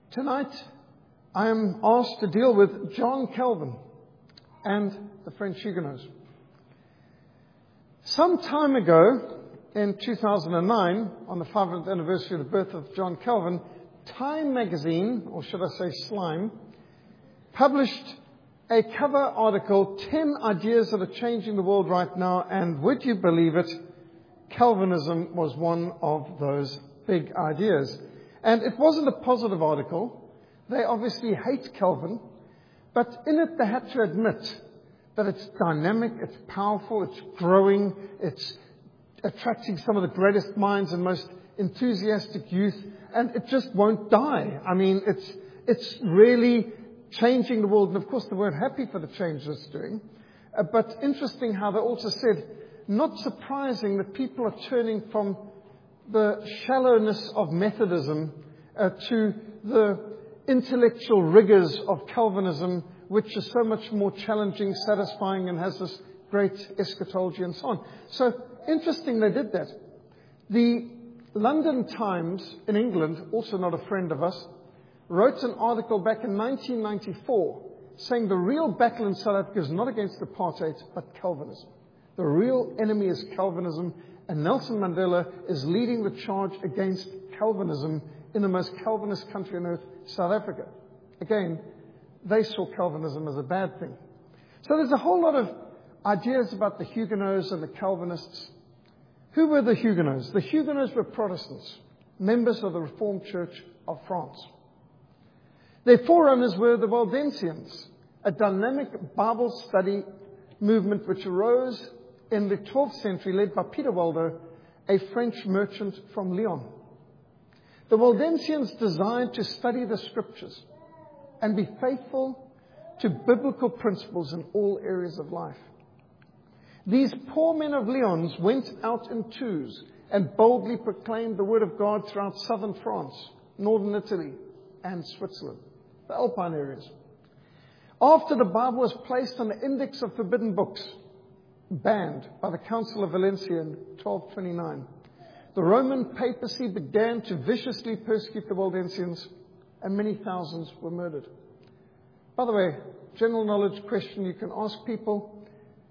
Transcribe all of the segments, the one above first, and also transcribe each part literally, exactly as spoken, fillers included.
Tonight, I am asked to deal with John Calvin and the French Huguenots. Some time ago, in two thousand nine, on the five hundredth anniversary of the birth of John Calvin, Time magazine, or should I say Slime, published a cover article, ten ideas that are changing the world right now, and would you believe it, Calvinism was one of those big ideas. And it wasn't a positive article. They obviously hate Calvin, but in it they had to admit that it's dynamic, it's powerful, it's growing, it's attracting some of the greatest minds and most enthusiastic youth, and it just won't die. I mean, it's it's really changing the world, and of course they weren't happy for the change it's doing. Uh, but interesting how they also said, not surprising that people are turning from the shallowness of Methodism uh, to the intellectual rigors of Calvinism, which is so much more challenging, satisfying, and has this great eschatology and so on. So interesting they did that. The London Times in England, also not a friend of us, wrote an article back in nineteen ninety-four saying the real battle in South Africa is not against apartheid, but Calvinism. The real enemy is Calvinism, and Nelson Mandela is leading the charge against Calvinism in the most Calvinist country on earth, South Africa. Again, they saw Calvinism as a bad thing. So there's a whole lot of ideas about the Huguenots and the Calvinists. Who were the Huguenots? The Huguenots were Protestants, members of the Reformed Church of France. Their forerunners were the Waldensians, a dynamic Bible study movement which arose in the twelfth century, led by Peter Waldo, a French merchant from Lyon. The Waldensians desired to study the Scriptures and be faithful to biblical principles in all areas of life. These poor men of Lyons went out in twos and boldly proclaimed the Word of God throughout southern France, northern Italy, and Switzerland, the Alpine areas. After the Bible was placed on the Index of Forbidden Books, banned by the Council of Valencia in twelve twenty-nine, the Roman papacy began to viciously persecute the Waldensians, and many thousands were murdered. By the way, general knowledge question you can ask people,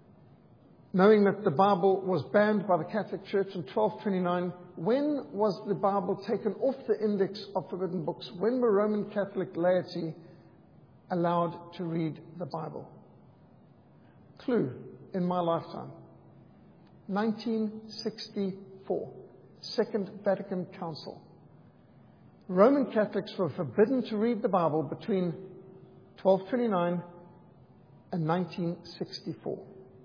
knowing that the Bible was banned by the Catholic Church in twelve twenty-nine, when was the Bible taken off the Index of Forbidden Books? When were Roman Catholic laity allowed to read the Bible? Clue, in my lifetime. nineteen sixty-four, Second Vatican Council. Roman Catholics were forbidden to read the Bible between twelve twenty-nine and nineteen sixty-four.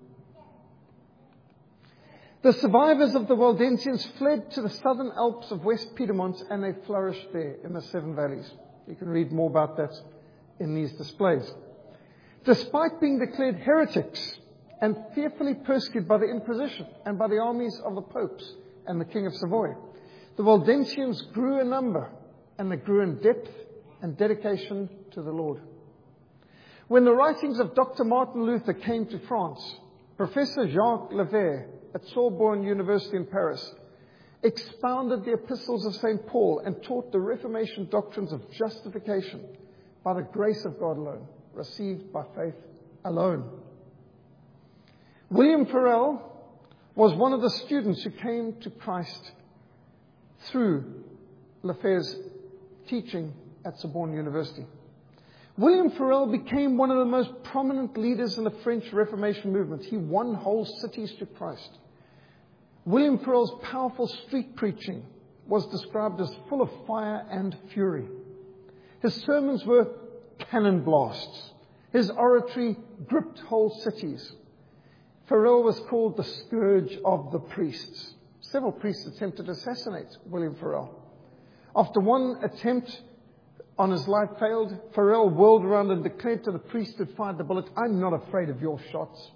The survivors of the Waldensians fled to the southern Alps of West Piedmont, and they flourished there in the Seven Valleys. You can read more about that in these displays. Despite being declared heretics and fearfully persecuted by the Inquisition and by the armies of the popes and the King of Savoy, the Waldensians grew in number, and they grew in depth and dedication to the Lord. When the writings of Doctor Martin Luther came to France, Professor Jacques Levert at Sorbonne University in Paris expounded the epistles of Saint Paul and taught the Reformation doctrines of justification by the grace of God alone, received by faith alone. William Farel was one of the students who came to Christ through Levert's teaching at Sorbonne University. William Farel became one of the most prominent leaders in the French Reformation movement. He won whole cities to Christ. William Farel's powerful street preaching was described as full of fire and fury. His sermons were cannon blasts. His oratory gripped whole cities. Farel was called the scourge of the priests. Several priests attempted to assassinate William Farel. After one attempt on his life failed, Farel whirled around and declared to the priest who fired the bullet, "I'm not afraid of your shots."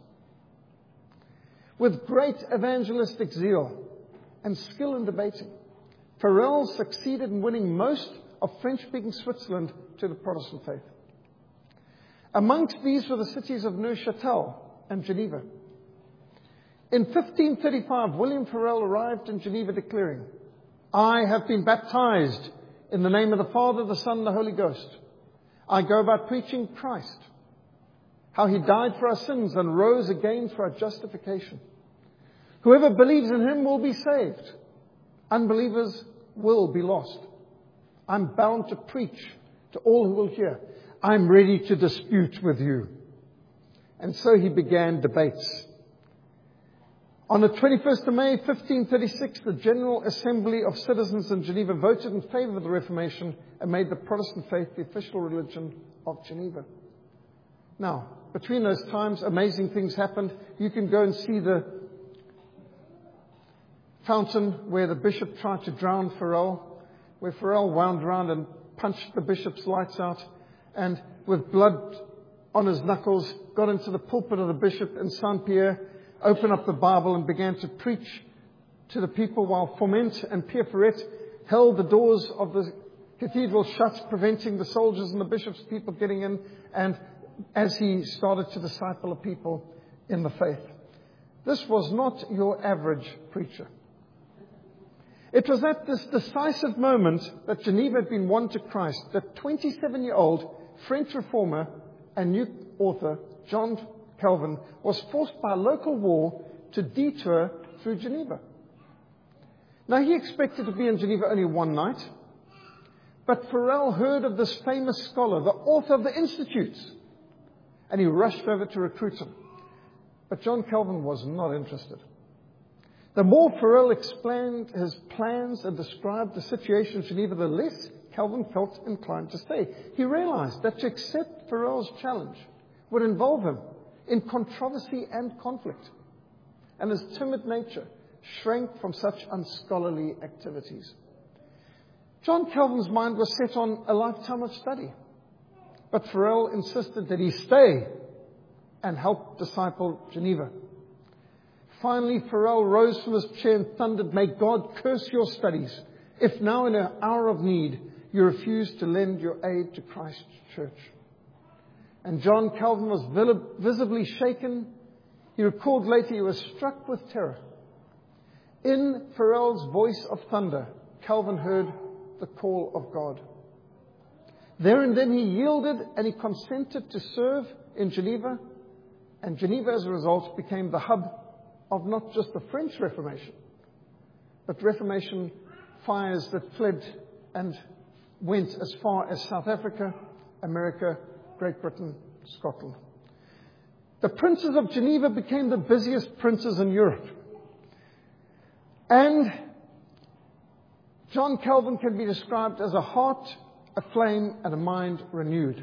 With great evangelistic zeal and skill in debating, Farel succeeded in winning most of French-speaking Switzerland to the Protestant faith. Amongst these were the cities of Neuchâtel and Geneva. In fifteen thirty-five, William Farel arrived in Geneva declaring, "I have been baptized In the name of the Father, the Son, and the Holy Ghost, I go about preaching Christ, how He died for our sins and rose again for our justification. Whoever believes in Him will be saved. Unbelievers will be lost. I'm bound to preach to all who will hear. I'm ready to dispute with you. And so he began debates. On the twenty-first of May, fifteen thirty-six, the General Assembly of Citizens in Geneva voted in favor of the Reformation and made the Protestant faith the official religion of Geneva. Now, between those times, amazing things happened. You can go and see the fountain where the bishop tried to drown Farel, where Farel wound around and punched the bishop's lights out, and with blood on his knuckles, got into the pulpit of the bishop in Saint-Pierre, opened up the Bible and began to preach to the people while Foment and Pierre Ferret held the doors of the cathedral shut, preventing the soldiers and the bishop's people getting in, and as he started to disciple the people in the faith. This was not your average preacher. It was at this decisive moment that Geneva had been won to Christ that twenty-seven-year-old French reformer and new author John Calvin was forced by a local war to detour through Geneva. Now, he expected to be in Geneva only one night, but Farel heard of this famous scholar, the author of the Institutes, and he rushed over to recruit him. But John Calvin was not interested. The more Farel explained his plans and described the situation in Geneva, the less Calvin felt inclined to stay. He realized that to accept Farel's challenge would involve him in controversy and conflict, and his timid nature shrank from such unscholarly activities. John Calvin's mind was set on a lifetime of study, but Farel insisted that he stay and help disciple Geneva. Finally, Farel rose from his chair and thundered, "May God curse your studies, if now in an hour of need you refuse to lend your aid to Christ's church." And John Calvin was visibly shaken. He recalled later he was struck with terror. In Farel's voice of thunder, Calvin heard the call of God. There and then he yielded and he consented to serve in Geneva. And Geneva, as a result, became the hub of not just the French Reformation, but Reformation fires that fled and went as far as South Africa, America, Great Britain, Scotland. The princes of Geneva became the busiest princes in Europe. And John Calvin can be described as a heart aflame and a mind renewed.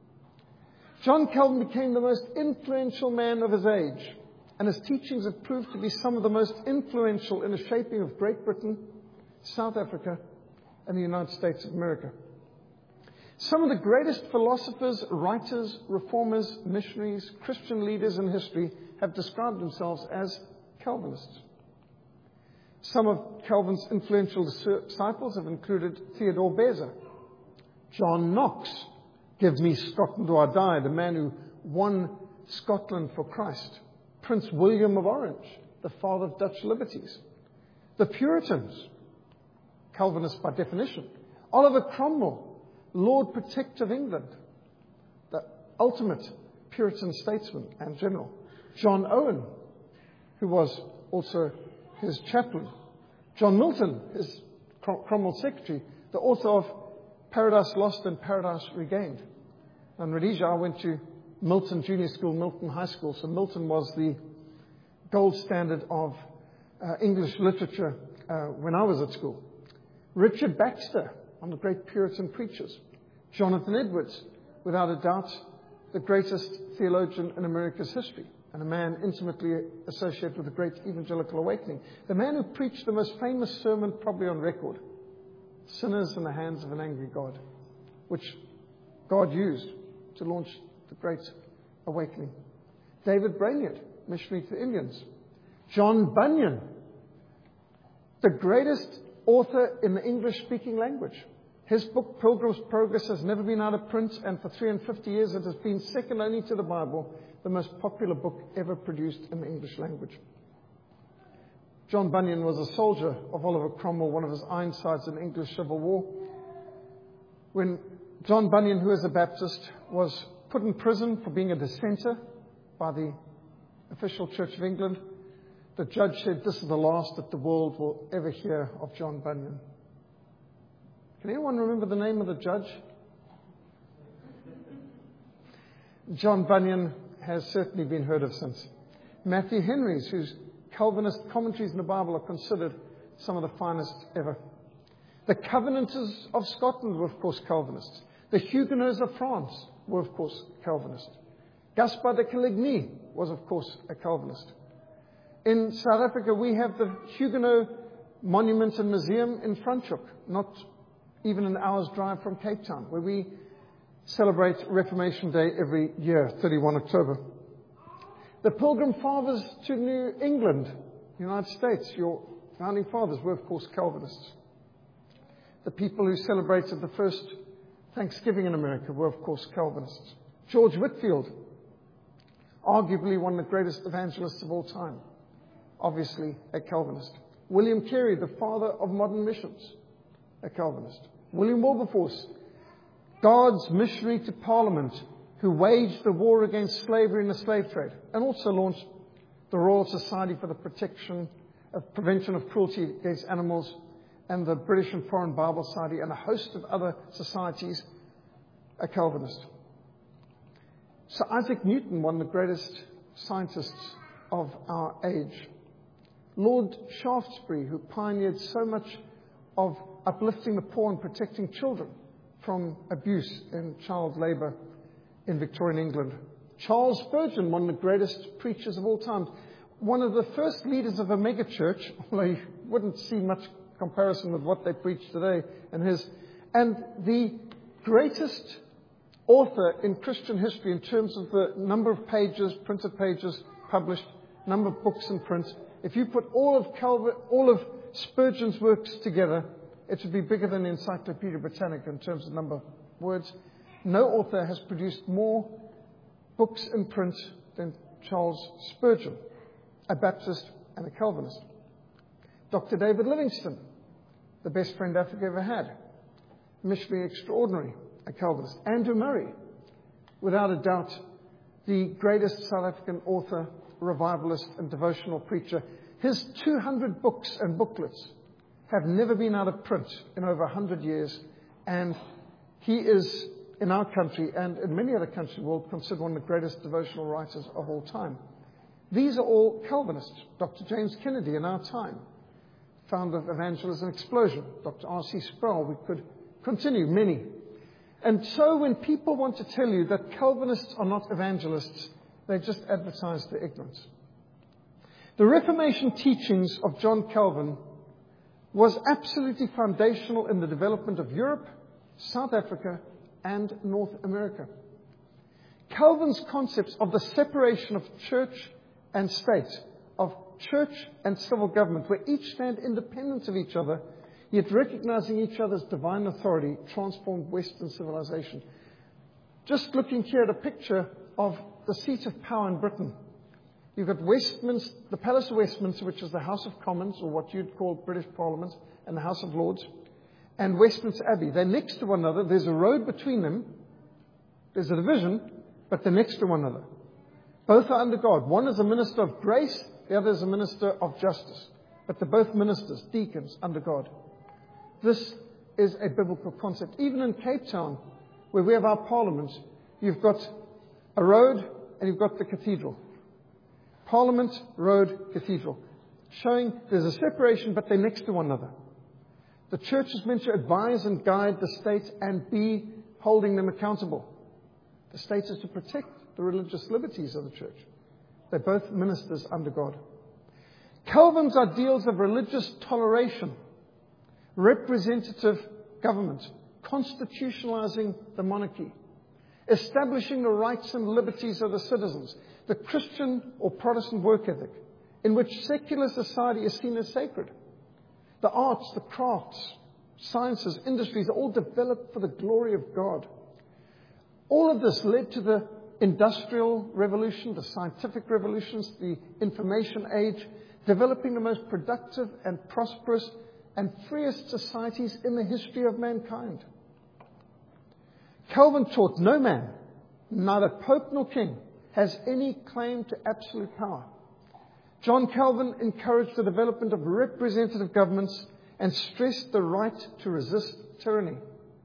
John Calvin became the most influential man of his age, and his teachings have proved to be some of the most influential in the shaping of Great Britain, South Africa, and the United States of America. Some of the greatest philosophers, writers, reformers, missionaries, Christian leaders in history have described themselves as Calvinists. Some of Calvin's influential disciples have included Theodore Beza, John Knox, "Give me Scotland or I die," the man who won Scotland for Christ, Prince William of Orange, the father of Dutch liberties, the Puritans, Calvinists by definition, Oliver Cromwell, Lord Protector of England, the ultimate Puritan statesman and general, John Owen, who was also his chaplain, John Milton, his Cromwell's secretary, the author of Paradise Lost and Paradise Regained. In Rhodesia, I went to Milton Junior School, Milton High School, so Milton was the gold standard of uh, English literature uh, when I was at school. Richard Baxter, one of the great Puritan preachers. Jonathan Edwards, without a doubt, the greatest theologian in America's history, and a man intimately associated with the great evangelical awakening. The man who preached the most famous sermon probably on record, "Sinners in the Hands of an Angry God," which God used to launch the great awakening. David Brainerd, missionary to the Indians. John Bunyan, the greatest author in the English-speaking language. His book, Pilgrim's Progress, has never been out of print, and for three hundred fifty years it has been, second only to the Bible, the most popular book ever produced in the English language. John Bunyan was a soldier of Oliver Cromwell, one of his Ironsides in the English Civil War. When John Bunyan, who is a Baptist, was put in prison for being a dissenter by the official Church of England, the judge said, "This is the last that the world will ever hear of John Bunyan." Can anyone remember the name of the judge? John Bunyan has certainly been heard of since. Matthew Henry's, whose Calvinist commentaries in the Bible are considered some of the finest ever. The Covenanters of Scotland were, of course, Calvinists. The Huguenots of France were, of course, Calvinists. Gaspar de Coligny was, of course, a Calvinist. In South Africa, we have the Huguenot Monument and Museum in Franschhoek, not even an hour's drive from Cape Town, where we celebrate Reformation Day every year, thirty-first of October. The Pilgrim Fathers to New England, United States, your founding fathers were, of course, Calvinists. The people who celebrated the first Thanksgiving in America were, of course, Calvinists. George Whitefield, arguably one of the greatest evangelists of all time, obviously a Calvinist. William Carey, the father of modern missions, a Calvinist. William Wilberforce, God's missionary to Parliament, who waged the war against slavery and the slave trade, and also launched the Royal Society for the Protection of Prevention of Cruelty Against Animals, and the British and Foreign Bible Society, and a host of other societies, a Calvinist. Sir Isaac Newton, one of the greatest scientists of our age. Lord Shaftesbury, who pioneered so much of uplifting the poor and protecting children from abuse and child labour in Victorian England. Charles Spurgeon, one of the greatest preachers of all time. One of the first leaders of a megachurch, although you wouldn't see much comparison with what they preach today, and his, and the greatest author in Christian history in terms of the number of pages, printed pages published, number of books in print. If you put all of Calvin, all of Spurgeon's works together, it would be bigger than the Encyclopedia Britannica in terms of number of words. No author has produced more books in print than Charles Spurgeon, a Baptist and a Calvinist. Doctor David Livingstone, the best friend Africa ever had, missionary extraordinary, a Calvinist. Andrew Murray, without a doubt, the greatest South African author, revivalist, and devotional preacher. His two hundred books and booklets have never been out of print in over one hundred years, and he is, in our country and in many other countries in the world, considered one of the greatest devotional writers of all time. These are all Calvinists. Doctor James Kennedy, in our time, founder of Evangelism Explosion. Doctor R C Sproul, we could continue, many. And so when people want to tell you that Calvinists are not evangelists, they just advertise their ignorance. The Reformation teachings of John Calvin was absolutely foundational in the development of Europe, South Africa, and North America. Calvin's concepts of the separation of church and state, of church and civil government, where each stand independent of each other, yet recognizing each other's divine authority, transformed Western civilization. Just looking here at a picture of the seat of power in Britain. You've got Westminster, the Palace of Westminster, which is the House of Commons, or what you'd call British Parliament, and the House of Lords, and Westminster Abbey. They're next to one another. There's a road between them. There's a division, but they're next to one another. Both are under God. One is a minister of grace, the other is a minister of justice. But they're both ministers, deacons, under God. This is a biblical concept. Even in Cape Town, where we have our parliament, you've got a road and you've got the cathedral. Parliament, road, cathedral. Showing there's a separation, but they're next to one another. The church is meant to advise and guide the state and be holding them accountable. The state is to protect the religious liberties of the church. They're both ministers under God. Calvin's ideals of religious toleration, representative government, constitutionalizing the monarchy, establishing the rights and liberties of the citizens, the Christian or Protestant work ethic, in which secular society is seen as sacred. The arts, the crafts, sciences, industries are all developed for the glory of God. All of this led to the Industrial Revolution, the scientific revolutions, the information age, developing the most productive and prosperous and freest societies in the history of mankind. Calvin taught no man, neither pope nor king, has any claim to absolute power. John Calvin encouraged the development of representative governments and stressed the right to resist tyranny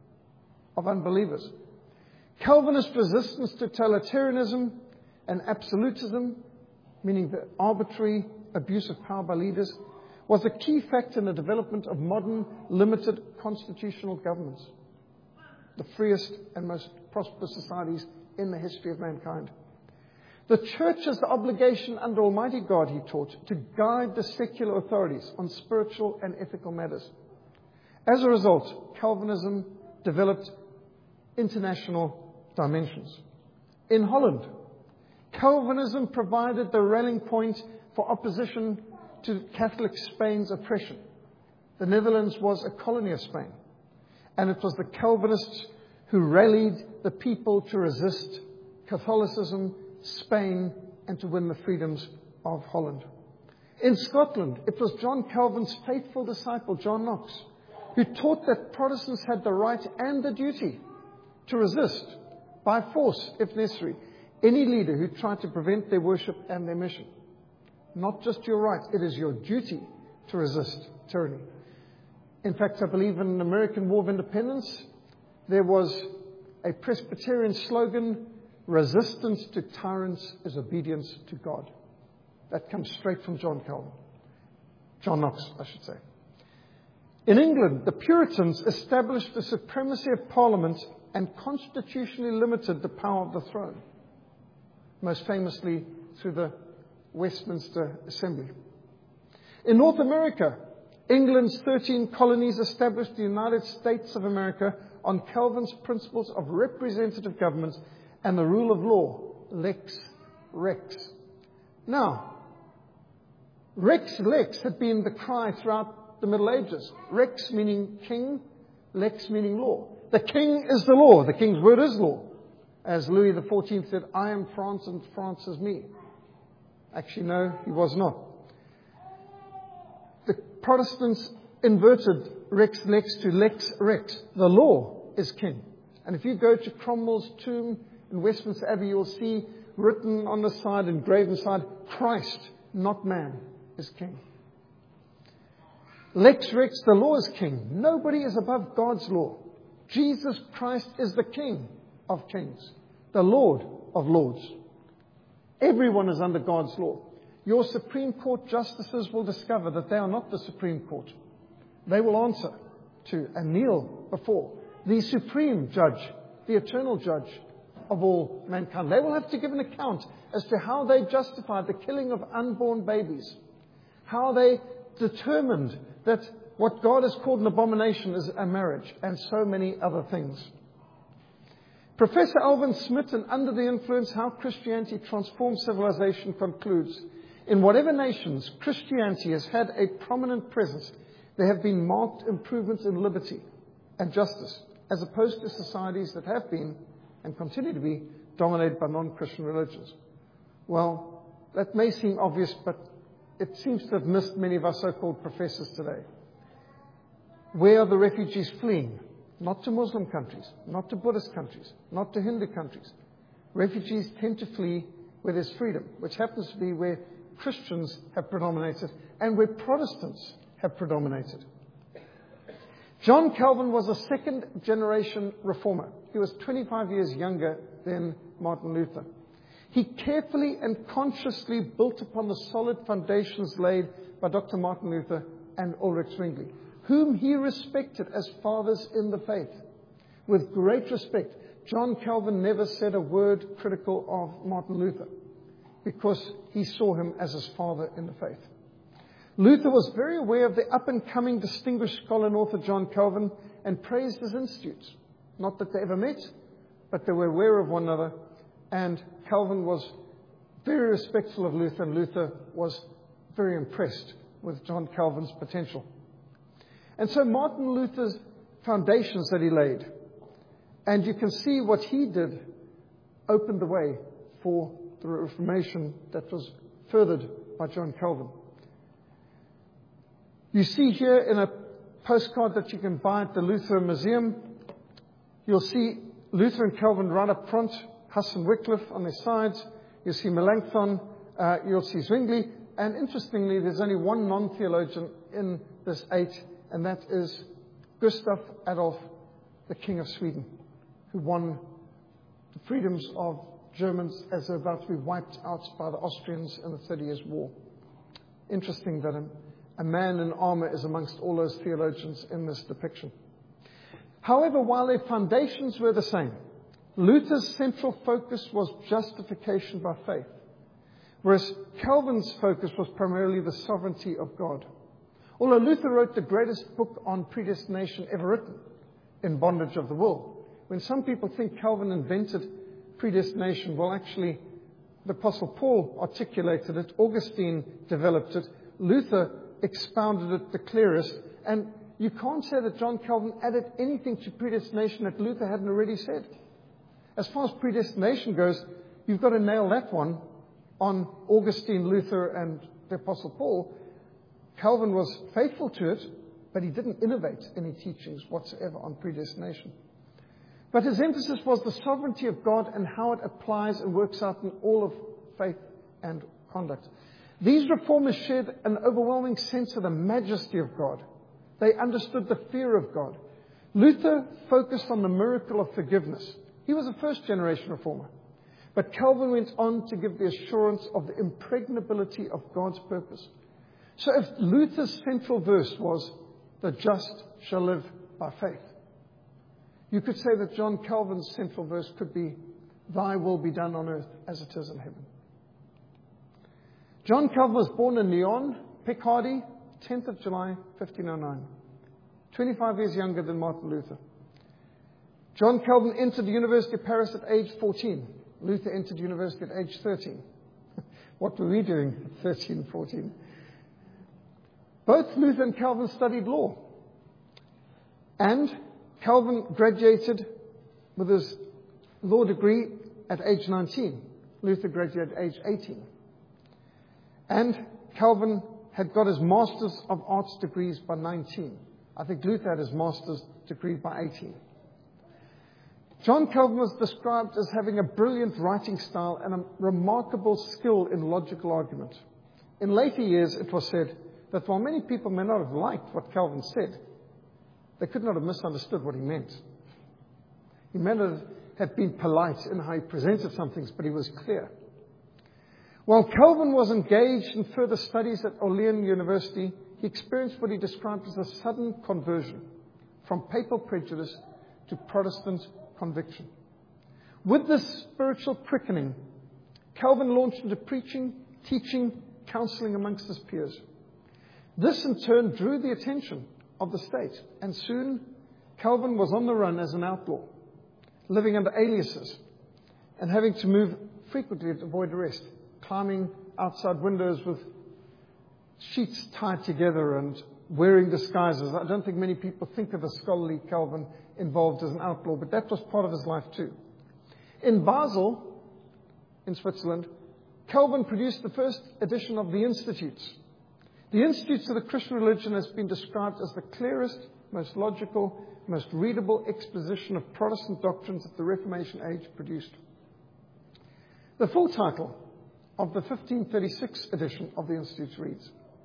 of unbelievers. Calvinist resistance to totalitarianism and absolutism, meaning the arbitrary abuse of power by leaders, was a key factor in the development of modern, limited constitutional governments, the freest and most prosperous societies in the history of mankind. The church has the obligation under Almighty God, he taught, to guide the secular authorities on spiritual and ethical matters. As a result, Calvinism developed international dimensions. In Holland, Calvinism provided the rallying point for opposition to Catholic Spain's oppression. The Netherlands was a colony of Spain, and it was the Calvinists who rallied the people to resist Catholicism, Spain, and to win the freedoms of Holland. In Scotland, it was John Calvin's faithful disciple, John Knox, who taught that Protestants had the right and the duty to resist, by force if necessary, any leader who tried to prevent their worship and their mission. Not just your right, it is your duty to resist tyranny. In fact, I believe in the American War of Independence, there was a Presbyterian slogan, resistance to tyrants is obedience to God. That comes straight from John Calvin. John Knox, I should say. In England, the Puritans established the supremacy of Parliament and constitutionally limited the power of the throne, most famously through the Westminster Assembly. In North America, England's thirteen colonies established the United States of America on Calvin's principles of representative government and the rule of law, lex rex. Now, rex lex had been the cry throughout the Middle Ages. Rex meaning king, lex meaning law. The king is the law. The king's word is law. As Louis the fourteenth said, I am France and France is me. Actually, no, he was not. The Protestants inverted rex lex to lex rex. The law is king. And if you go to Cromwell's tomb in Westminster Abbey, you'll see written on the side, engraved on the side, Christ, not man, is king. Lex rex, the law is king. Nobody is above God's law. Jesus Christ is the King of kings, the Lord of lords. Everyone is under God's law. Your Supreme Court justices will discover that they are not the Supreme Court. They will answer to and kneel before the Supreme Judge, the eternal Judge of all mankind. They will have to give an account as to how they justified the killing of unborn babies, how they determined that what God has called an abomination is a marriage, and so many other things. Professor Alvin Smith, in Under the Influence, How Christianity Transforms Civilization, concludes, in whatever nations Christianity has had a prominent presence, there have been marked improvements in liberty and justice, as opposed to societies that have been, and continue to be, dominated by non-Christian religions. Well, that may seem obvious, but it seems to have missed many of our so-called professors today. Where are the refugees fleeing? Not to Muslim countries, not to Buddhist countries, not to Hindu countries. Refugees tend to flee where there's freedom, which happens to be where Christians have predominated and where Protestants have predominated. John Calvin was a second-generation reformer. He was twenty-five years younger than Martin Luther. He carefully and consciously built upon the solid foundations laid by Doctor Martin Luther and Ulrich Zwingli, whom he respected as fathers in the faith. With great respect, John Calvin never said a word critical of Martin Luther because he saw him as his father in the faith. Luther was very aware of the up-and-coming distinguished scholar and author John Calvin and praised his institutes. Not that they ever met, but they were aware of one another. And Calvin was very respectful of Luther, and Luther was very impressed with John Calvin's potential. And so Martin Luther's foundations that he laid, and you can see what he did, opened the way for the Reformation that was furthered by John Calvin. You see here in a postcard that you can buy at the Luther Museum, you'll see Luther and Calvin right up front, Huss and Wycliffe on their sides. You'll see Melanchthon, uh, you'll see Zwingli. And interestingly, there's only one non-theologian in this eight, and that is Gustav Adolf, the King of Sweden, who won the freedoms of Germans as they're about to be wiped out by the Austrians in the Thirty Years' War. Interesting that a, a man in armor is amongst all those theologians in this depiction. However, while their foundations were the same, Luther's central focus was justification by faith, whereas Calvin's focus was primarily the sovereignty of God. Although Luther wrote the greatest book on predestination ever written, In Bondage of the Will, when some people think Calvin invented predestination, well, actually, the Apostle Paul articulated it, Augustine developed it, Luther expounded it the clearest, and you can't say that John Calvin added anything to predestination that Luther hadn't already said. As far as predestination goes, you've got to nail that one on Augustine, Luther, and the Apostle Paul. Calvin was faithful to it, but he didn't innovate any teachings whatsoever on predestination. But his emphasis was the sovereignty of God and how it applies and works out in all of faith and conduct. These reformers shared an overwhelming sense of the majesty of God. They understood the fear of God. Luther focused on the miracle of forgiveness. He was a first-generation reformer. But Calvin went on to give the assurance of the impregnability of God's purpose. So if Luther's central verse was, the just shall live by faith, you could say that John Calvin's central verse could be, thy will be done on earth as it is in heaven. John Calvin was born in Lyon, Picardy, tenth of July, fifteen oh nine. twenty-five years younger than Martin Luther. John Calvin entered the University of Paris at age fourteen. Luther entered university at age thirteen. What were we doing at thirteen and fourteen? Both Luther and Calvin studied law. And Calvin graduated with his law degree at age nineteen. Luther graduated at age eighteen. And Calvin had got his Master's of Arts degrees by nineteen. I think Luther had his Master's degree by eighteen. John Calvin was described as having a brilliant writing style and a remarkable skill in logical argument. In later years, it was said that while many people may not have liked what Calvin said, they could not have misunderstood what he meant. He may not have been polite in how he presented some things, but he was clear. While Calvin was engaged in further studies at Orleans University, he experienced what he described as a sudden conversion from papal prejudice to Protestant conviction. With this spiritual quickening, Calvin launched into preaching, teaching, counseling amongst his peers. This in turn drew the attention of the state, and soon Calvin was on the run as an outlaw, living under aliases and having to move frequently to avoid arrest, climbing outside windows with sheets tied together and wearing disguises. I don't think many people think of a scholarly Calvin involved as an outlaw, but that was part of his life too. In Basel, in Switzerland, Calvin produced the first edition of the Institutes. The Institutes of the Christian Religion has been described as the clearest, most logical, most readable exposition of Protestant doctrines that the Reformation age produced. The full title of the fifteen thirty-six edition of the Institutes reads,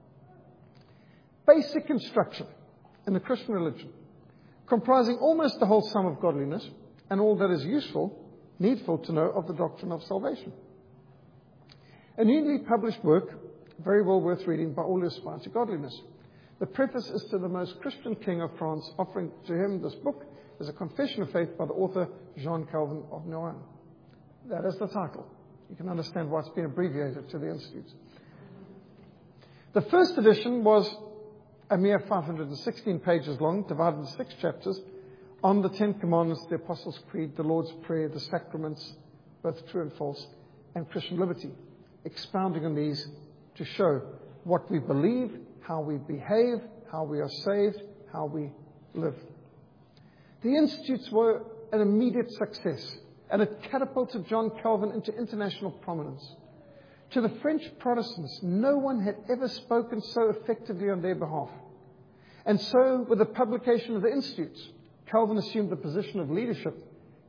Basic Instruction in the Christian Religion, comprising almost the whole sum of godliness and all that is useful, needful to know of the doctrine of salvation. A newly published work, very well worth reading by all who aspire to godliness. The preface is to the most Christian king of France, offering to him this book as a confession of faith by the author Jean Calvin of Noyon. That is the title. You can understand why it's been abbreviated to the Institutes. The first edition was a mere five hundred sixteen pages long, divided into six chapters, on the Ten Commandments, the Apostles' Creed, the Lord's Prayer, the sacraments, both true and false, and Christian liberty, expounding on these to show what we believe, how we behave, how we are saved, how we live. The Institutes were an immediate success, and it catapulted John Calvin into international prominence. To the French Protestants, no one had ever spoken so effectively on their behalf. And so, with the publication of the Institutes, Calvin assumed the position of leadership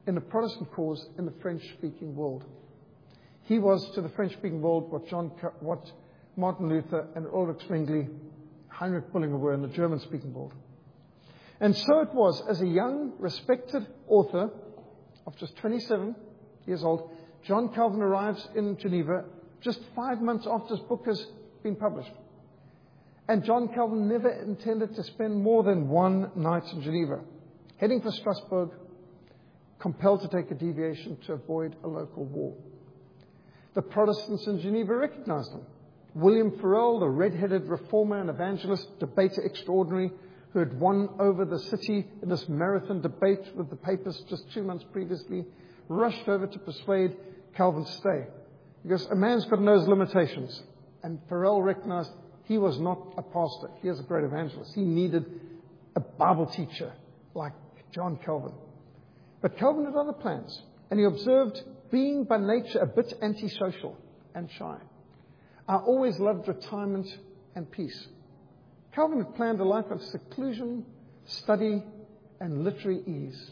in the Protestant cause in the French-speaking world. He was to the French-speaking world what John, what Martin Luther and Ulrich Zwingli, Heinrich Bullinger were in the German-speaking world. And so it was, as a young, respected author of just twenty-seven years old, John Calvin arrives in Geneva just five months after his book has been published. And John Calvin never intended to spend more than one night in Geneva, heading for Strasbourg, compelled to take a deviation to avoid a local war. The Protestants in Geneva recognized him. William Farel, the red-headed reformer and evangelist, debater extraordinary, who had won over the city in this marathon debate with the papists just two months previously, rushed over to persuade Calvin to stay. Because a man's got to know his limitations. And Farel recognized he was not a pastor. He was a great evangelist. He needed a Bible teacher like John Calvin. But Calvin had other plans. And he observed, being by nature a bit antisocial and shy, I always loved retirement and peace. Calvin had planned a life of seclusion, study, and literary ease.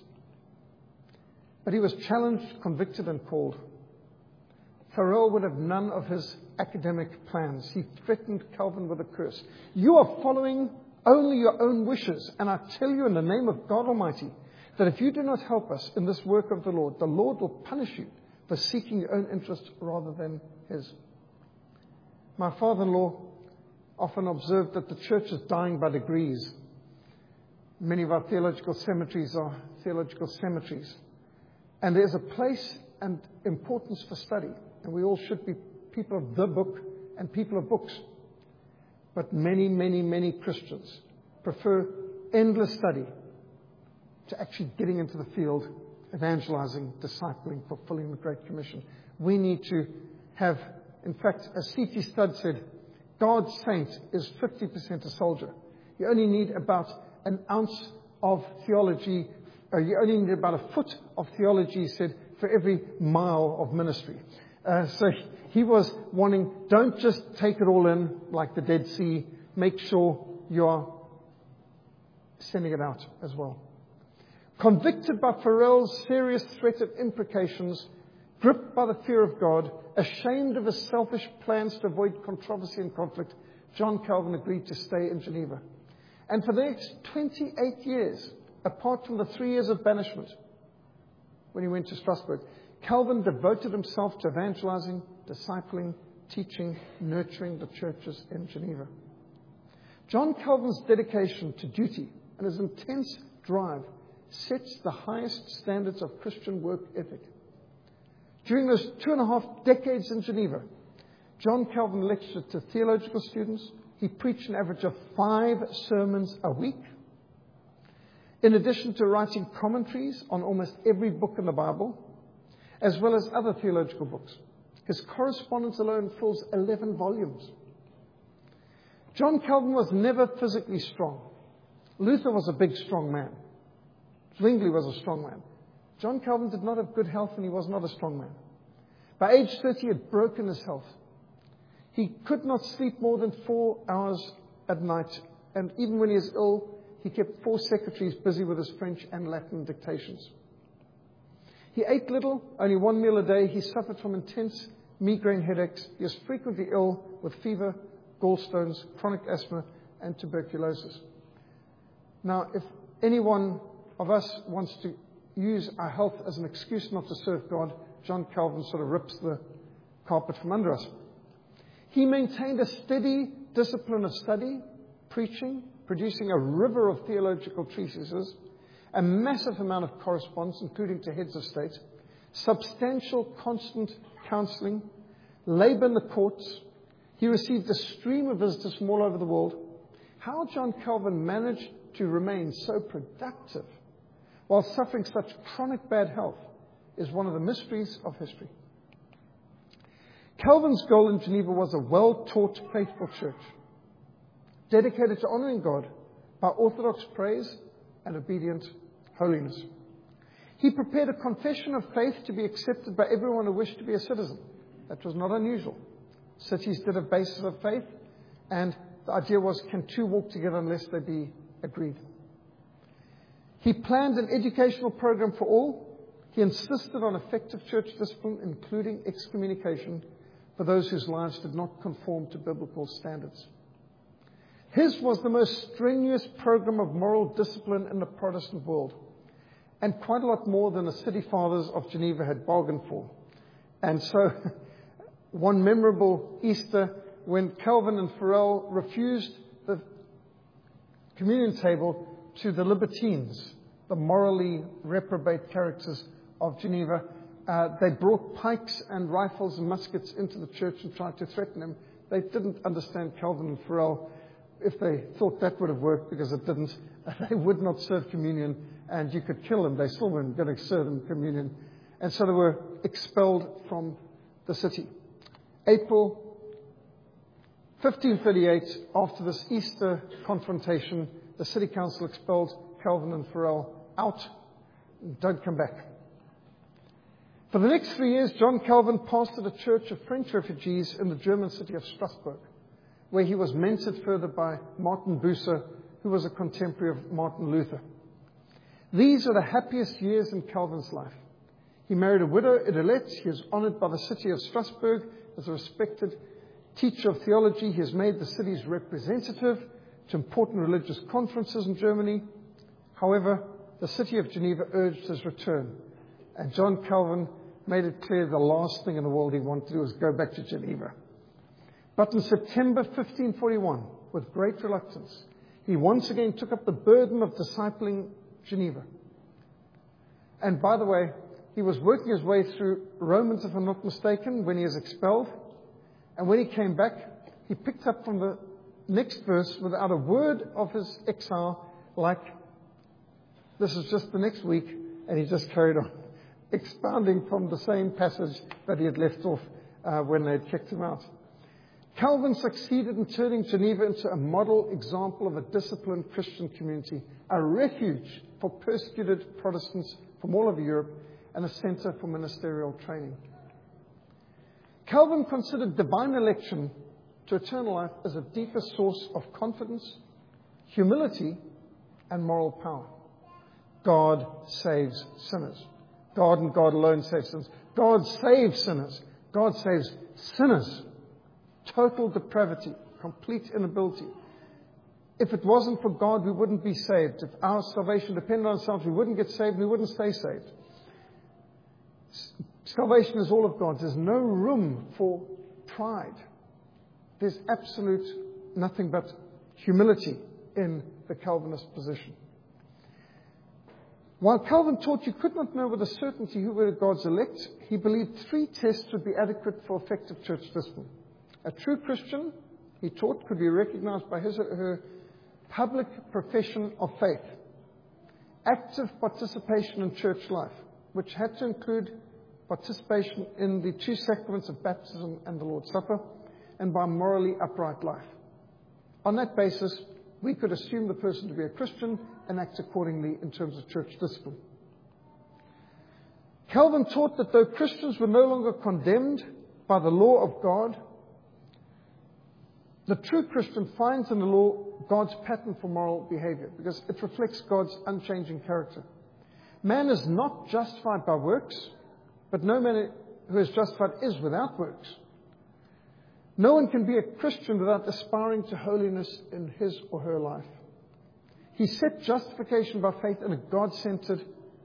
But he was challenged, convicted, and called. Farel would have none of his academic plans. He threatened Calvin with a curse. You are following only your own wishes, and I tell you in the name of God Almighty that if you do not help us in this work of the Lord, the Lord will punish you for seeking your own interest rather than his. My father-in-law often observed that the church is dying by degrees. Many of our theological cemeteries are theological cemeteries. And there's a place and importance for study. And we all should be people of the book and people of books. But many, many, many Christians prefer endless study to actually getting into the field, evangelizing, discipling, fulfilling the Great Commission. We need to have, in fact, as C T Studd said, God's saint is fifty percent a soldier. You only need about an ounce of theology, or you only need about a foot of theology, he said, for every mile of ministry. Uh, so he was wanting, don't just take it all in like the Dead Sea. Make sure you are sending it out as well. Convicted by Farel's serious threat of imprecations, gripped by the fear of God, ashamed of his selfish plans to avoid controversy and conflict, John Calvin agreed to stay in Geneva. And for the next twenty-eight years, apart from the three years of banishment, when he went to Strasbourg, Calvin devoted himself to evangelizing, discipling, teaching, nurturing the churches in Geneva. John Calvin's dedication to duty and his intense drive sets the highest standards of Christian work ethic. During those two and a half decades in Geneva, John Calvin lectured to theological students. He preached an average of five sermons a week. In addition to writing commentaries on almost every book in the Bible, as well as other theological books. His correspondence alone fills eleven volumes. John Calvin was never physically strong. Luther was a big, strong man. Zwingli was a strong man. John Calvin did not have good health, and he was not a strong man. By age thirty, he had broken his health. He could not sleep more than four hours at night, and even when he was ill, he kept four secretaries busy with his French and Latin dictations. He ate little, only one meal a day. He suffered from intense migraine headaches. He was frequently ill with fever, gallstones, chronic asthma, and tuberculosis. Now, if anyone of us wants to use our health as an excuse not to serve God, John Calvin sort of rips the carpet from under us. He maintained a steady discipline of study, preaching, producing a river of theological treatises, a massive amount of correspondence, including to heads of state, substantial constant counseling, labor in the courts. He received a stream of visitors from all over the world. How John Calvin managed to remain so productive while suffering such chronic bad health is one of the mysteries of history. Calvin's goal in Geneva was a well-taught, faithful church, dedicated to honoring God by orthodox praise and obedient holiness. He prepared a confession of faith to be accepted by everyone who wished to be a citizen. That was not unusual. Cities did a basis of faith, and the idea was, can two walk together unless they be agreed? He planned an educational program for all. He insisted on effective church discipline, including excommunication, for those whose lives did not conform to biblical standards. His was the most strenuous program of moral discipline in the Protestant world, and quite a lot more than the city fathers of Geneva had bargained for. And so, one memorable Easter, when Calvin and Farel refused the communion table to the libertines, the morally reprobate characters of Geneva, uh, they brought pikes and rifles and muskets into the church and tried to threaten him. They didn't understand Calvin and Farel. If they thought that would have worked, because it didn't, they would not serve communion, and you could kill them. They still weren't going to serve them communion. And so they were expelled from the city. April fifteen thirty-eight, after this Easter confrontation, the city council expelled Calvin and Farel out. Don't come back. For the next three years, John Calvin pastored a church of French refugees in the German city of Strasbourg, where he was mentored further by Martin Bucer, who was a contemporary of Martin Luther. These are the happiest years in Calvin's life. He married a widow, Idelette. He is honored by the city of Strasbourg as a respected teacher of theology. He has made the city's representative to important religious conferences in Germany. However, the city of Geneva urged his return, and John Calvin made it clear the last thing in the world he wanted to do was go back to Geneva. But in September fifteen forty-one, with great reluctance, he once again took up the burden of discipling Geneva. And by the way, he was working his way through Romans, if I'm not mistaken, when he was expelled. And when he came back, he picked up from the next verse without a word of his exile, like this is just the next week, and he just carried on, expounding from the same passage that he had left off uh, when they had kicked him out. Calvin succeeded in turning Geneva into a model example of a disciplined Christian community, a refuge for persecuted Protestants from all over Europe, and a center for ministerial training. Calvin considered divine election to eternal life as a deeper source of confidence, humility, and moral power. God saves sinners. God and God alone saves sinners. God saves sinners. God saves sinners. Total depravity, complete inability. If it wasn't for God, we wouldn't be saved. If our salvation depended on ourselves, we wouldn't get saved, we wouldn't stay saved. Salvation is all of God. There's no room for pride. There's absolute nothing but humility in the Calvinist position. While Calvin taught you could not know with a certainty who were God's elect, he believed three tests would be adequate for effective church discipline. A true Christian, he taught, could be recognized by his or her public profession of faith, active participation in church life, which had to include participation in the two sacraments of baptism and the Lord's Supper, and by morally upright life. On that basis, we could assume the person to be a Christian and act accordingly in terms of church discipline. Calvin taught that though Christians were no longer condemned by the law of God, the true Christian finds in the law God's pattern for moral behavior, because it reflects God's unchanging character. Man is not justified by works, but no man who is justified is without works. No one can be a Christian without aspiring to holiness in his or her life. He set justification by faith in a God-centered,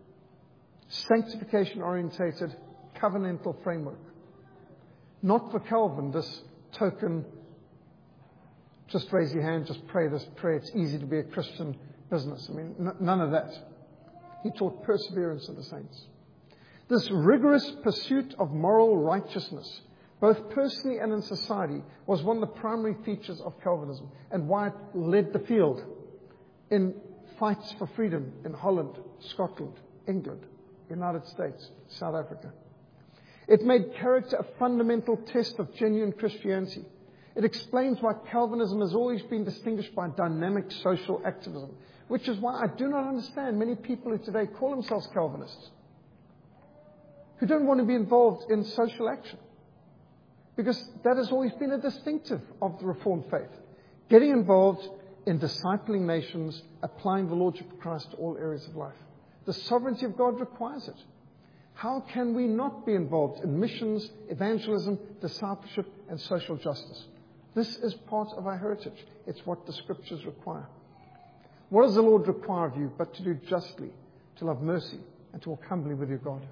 sanctification-orientated, covenantal framework. Not for Calvin, this token, just raise your hand, just pray this prayer, it's easy to be a Christian business. I mean, n- none of that. He taught perseverance of the saints. This rigorous pursuit of moral righteousness, both personally and in society, was one of the primary features of Calvinism, and why it led the field in fights for freedom in Holland, Scotland, England, United States, South Africa. It made character a fundamental test of genuine Christianity. It explains why Calvinism has always been distinguished by dynamic social activism, which is why I do not understand many people who today call themselves Calvinists, who don't want to be involved in social action. Because that has always been a distinctive of the Reformed faith. Getting involved in discipling nations, applying the Lordship of Christ to all areas of life. The sovereignty of God requires it. How can we not be involved in missions, evangelism, discipleship, and social justice? This is part of our heritage. It's what the Scriptures require. What does the Lord require of you but to do justly, to love mercy, and to walk humbly with your God?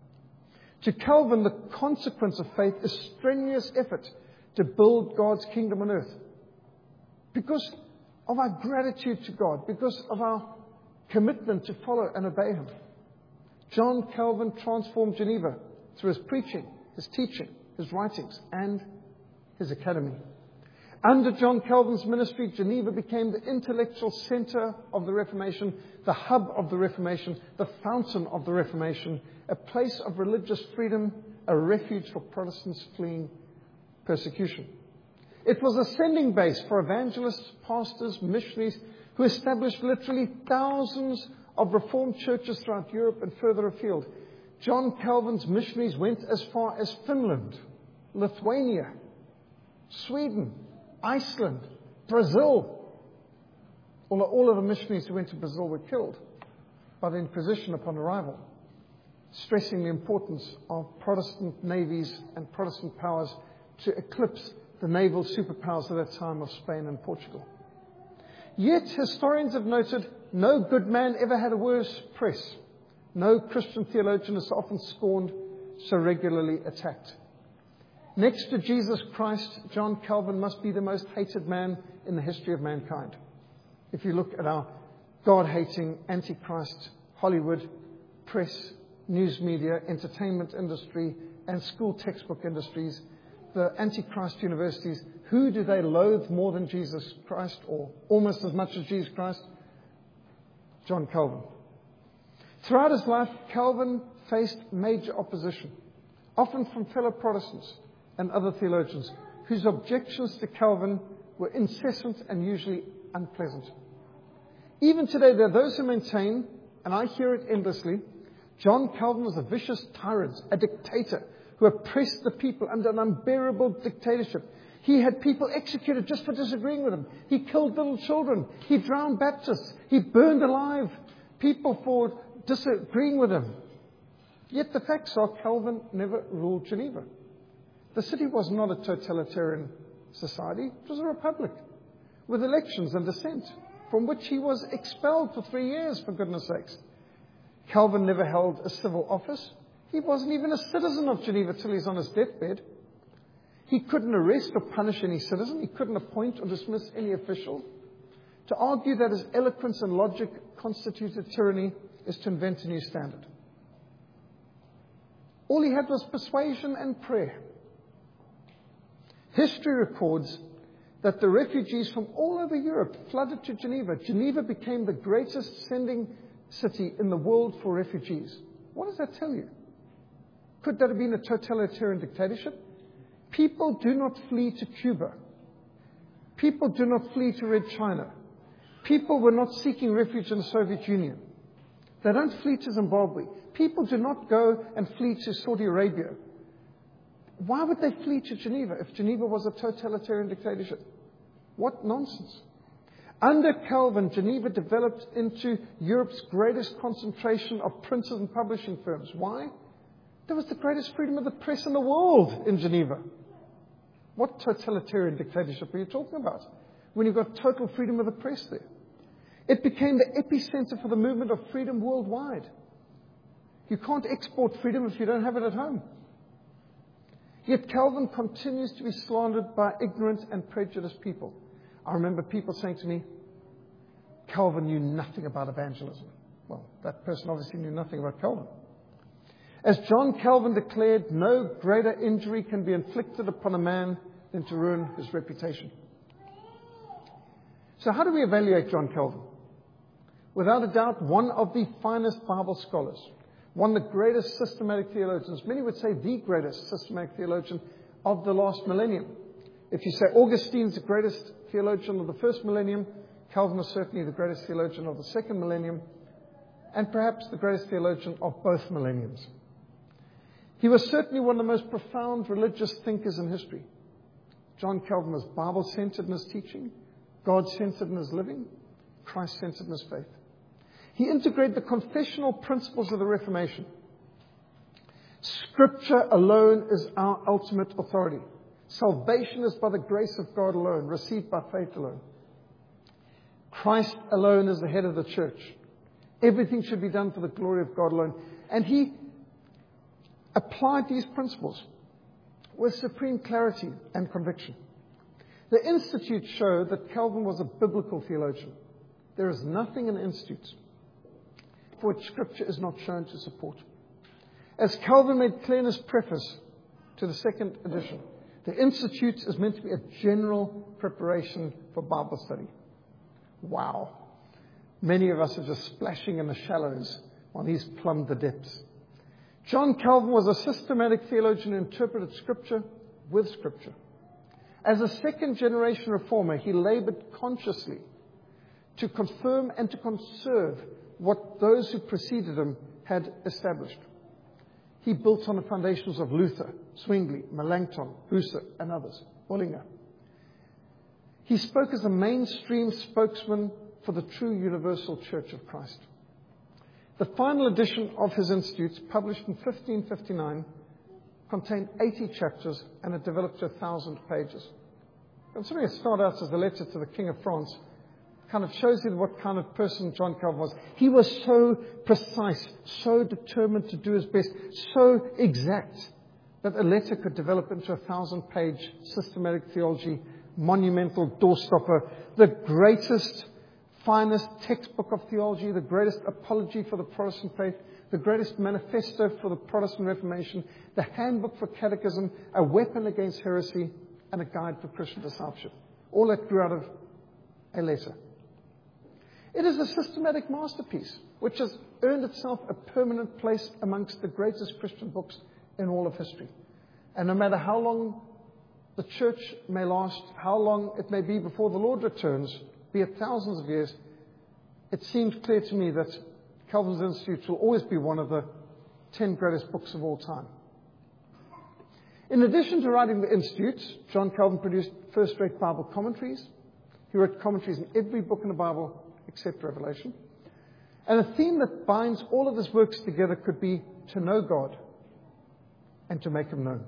To Calvin, the consequence of faith is strenuous effort to build God's kingdom on earth. Because of our gratitude to God, because of our commitment to follow and obey Him. John Calvin transformed Geneva through his preaching, his teaching, his writings, and his academy. Under John Calvin's ministry, Geneva became the intellectual center of the Reformation, the hub of the Reformation, the fountain of the Reformation, a place of religious freedom, a refuge for Protestants fleeing persecution. It was a sending base for evangelists, pastors, missionaries, who established literally thousands of Reformed churches throughout Europe and further afield. John Calvin's missionaries went as far as Finland, Lithuania, Sweden, Iceland, Brazil. Although all of the missionaries who went to Brazil were killed by the Inquisition upon arrival, stressing the importance of Protestant navies and Protestant powers to eclipse the naval superpowers of that time of Spain and Portugal. Yet historians have noted no good man ever had a worse press. No Christian theologian is so often scorned, so regularly attacked. Next to Jesus Christ, John Calvin must be the most hated man in the history of mankind. If you look at our God-hating, antichrist, Hollywood, press, news media, entertainment industry, and school textbook industries, the antichrist universities, who do they loathe more than Jesus Christ, or almost as much as Jesus Christ? John Calvin. Throughout his life, Calvin faced major opposition, often from fellow Protestants and other theologians, whose objections to Calvin were incessant and usually unpleasant. Even today, there are those who maintain, and I hear it endlessly, John Calvin was a vicious tyrant, a dictator, who oppressed the people under an unbearable dictatorship. He had people executed just for disagreeing with him. He killed little children. He drowned Baptists. He burned alive people for disagreeing with him. Yet the facts are Calvin never ruled Geneva. The city was not a totalitarian society. It was a republic with elections and dissent, from which he was expelled for three years, for goodness sakes. Calvin never held a civil office. He wasn't even a citizen of Geneva till he's on his deathbed. He couldn't arrest or punish any citizen. He couldn't appoint or dismiss any official. To argue that his eloquence and logic constituted tyranny is to invent a new standard. All he had was persuasion and prayer. History records that the refugees from all over Europe flooded to Geneva. Geneva became the greatest sending city in the world for refugees. What does that tell you? Could that have been a totalitarian dictatorship? People do not flee to Cuba. People do not flee to Red China. People were not seeking refuge in the Soviet Union. They don't flee to Zimbabwe. People do not go and flee to Saudi Arabia. Why would they flee to Geneva if Geneva was a totalitarian dictatorship? What nonsense. Under Calvin, Geneva developed into Europe's greatest concentration of printers and publishing firms. Why? There was the greatest freedom of the press in the world in Geneva. What totalitarian dictatorship are you talking about when you've got total freedom of the press there? It became the epicenter for the movement of freedom worldwide. You can't export freedom if you don't have it at home. Yet Calvin continues to be slandered by ignorant and prejudiced people. I remember people saying to me, Calvin knew nothing about evangelism. Well, that person obviously knew nothing about Calvin. As John Calvin declared, no greater injury can be inflicted upon a man than to ruin his reputation. So how do we evaluate John Calvin? Without a doubt, one of the finest Bible scholars, one of the greatest systematic theologians, many would say the greatest systematic theologian of the last millennium. If you say Augustine's the greatest theologian of the first millennium, Calvin is certainly the greatest theologian of the second millennium, and perhaps the greatest theologian of both millenniums. He was certainly one of the most profound religious thinkers in history. John Calvin was Bible-centered in his teaching, God-centered in his living, Christ-centered in his faith. He integrated the confessional principles of the Reformation, Scripture alone is our ultimate authority. Salvation is by the grace of God alone, received by faith alone. Christ alone is the head of the church. Everything should be done for the glory of God alone. And he applied these principles with supreme clarity and conviction. The Institutes show that Calvin was a biblical theologian. There is nothing in the Institutes for which Scripture is not shown to support. As Calvin made clear in his preface to the second edition, the Institutes is meant to be a general preparation for Bible study. Wow. Many of us are just splashing in the shallows while he's plumbed the depths. John Calvin was a systematic theologian who interpreted Scripture with Scripture. As a second-generation reformer, he labored consciously to confirm and to conserve what those who preceded him had established. He built on the foundations of Luther, Zwingli, Melanchthon, Husserl, and others, Bullinger. He spoke as a mainstream spokesman for the true universal Church of Christ. The final edition of his Institutes, published in fifteen fifty-nine, contained eighty chapters and it developed to one thousand pages. Considering it started out as a letter to the King of France, kind of shows you what kind of person John Calvin was. He was so precise, so determined to do his best, so exact, that a letter could develop into a thousand-page systematic theology, monumental doorstopper, the greatest, finest textbook of theology, the greatest apology for the Protestant faith, the greatest manifesto for the Protestant Reformation, the handbook for catechism, a weapon against heresy, and a guide for Christian discipleship. All that grew out of a letter. It is a systematic masterpiece which has earned itself a permanent place amongst the greatest Christian books in all of history. And no matter how long the church may last, how long it may be before the Lord returns, be it thousands of years, it seems clear to me that Calvin's Institutes will always be one of the ten greatest books of all time. In addition to writing the Institutes, John Calvin produced first-rate Bible commentaries. He wrote commentaries in every book in the Bible except Revelation. And a theme that binds all of his works together could be to know God and to make him known.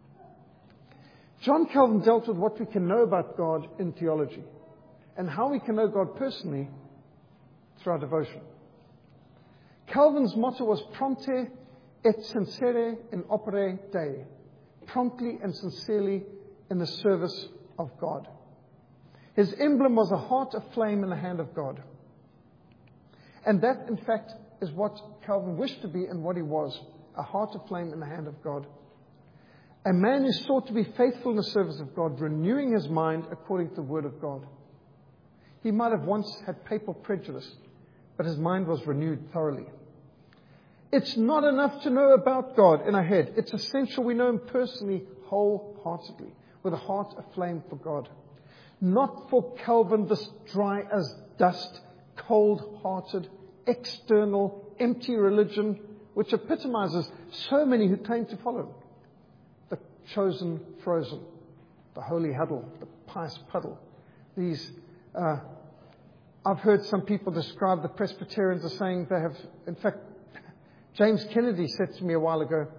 John Calvin dealt with what we can know about God in theology and how we can know God personally through our devotion. Calvin's motto was prompte et sincere in opere Dei, promptly and sincerely in the service of God. His emblem was a heart aflame in the hand of God. And that, in fact, is what Calvin wished to be and what he was, a heart aflame in the hand of God. A man who sought to be faithful in the service of God, renewing his mind according to the Word of God. He might have once had papal prejudice, but his mind was renewed thoroughly. It's not enough to know about God in our head. It's essential we know Him personally, wholeheartedly, with a heart aflame for God. Not for Calvin this dry as dust, cold-hearted, external, empty religion, which epitomizes so many who claim to follow Him. The chosen frozen, the holy huddle, the pious puddle. These, uh, I've heard some people describe the Presbyterians as saying they have, in fact, James Kennedy said to me a while ago,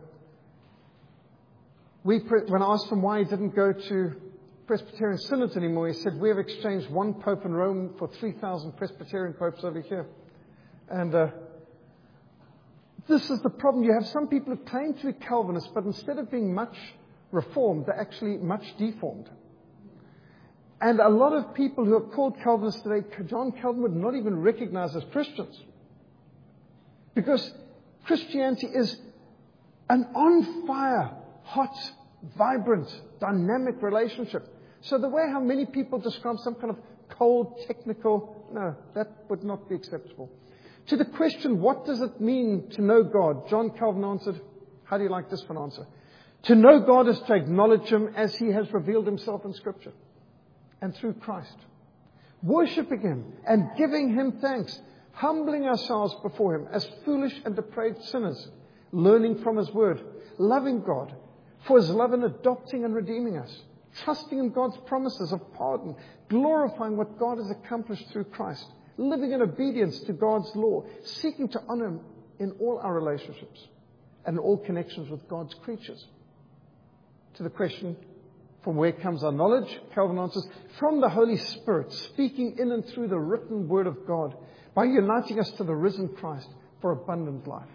we, when I asked him why he didn't go to Presbyterian synods anymore, he said, we have exchanged one pope in Rome for three thousand Presbyterian popes over here. And uh, this is the problem. You have some people who claim to be Calvinists, but instead of being much reformed, they're actually much deformed. And a lot of people who are called Calvinists today, John Calvin would not even recognize as Christians. Because Christianity is an on-fire, hot, vibrant, dynamic relationship. So the way how many people describe some kind of cold, technical, no, that would not be acceptable. To the question, what does it mean to know God? John Calvin answered, how do you like this for an answer? To know God is to acknowledge Him as He has revealed Himself in Scripture and through Christ. Worshipping Him and giving Him thanks. Humbling ourselves before Him as foolish and depraved sinners. Learning from His Word. Loving God for His love in adopting and redeeming us. Trusting in God's promises of pardon. Glorifying what God has accomplished through Christ. Living in obedience to God's law. Seeking to honor Him in all our relationships. and all connections with God's creatures. To the question, from where comes our knowledge? Calvin answers, from the Holy Spirit, speaking in and through the written Word of God, by uniting us to the risen Christ for abundant life.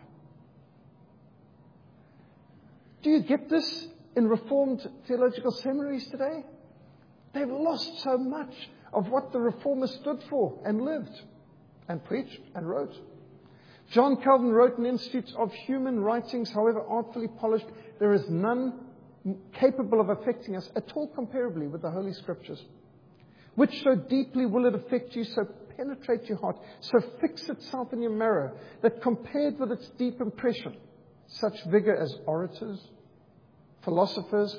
Do you get this in Reformed theological seminaries today? They've lost so much of what the Reformers stood for and lived and preached and wrote. John Calvin wrote in Institutes of Human Writings, however artfully polished, there is none capable of affecting us at all comparably with the Holy Scriptures. Which so deeply will it affect you, so penetrate your heart, so fix itself in your marrow, that compared with its deep impression, such vigor as orators, philosophers,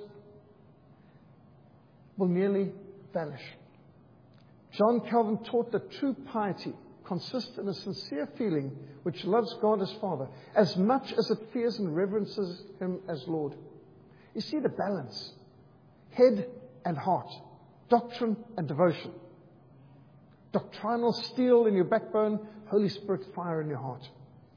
will nearly vanish. John Calvin taught that true piety consists in a sincere feeling which loves God as Father, as much as it fears and reverences Him as Lord. You see the balance. Head and heart. Doctrine and devotion. Doctrinal steel in your backbone. Holy Spirit fire in your heart.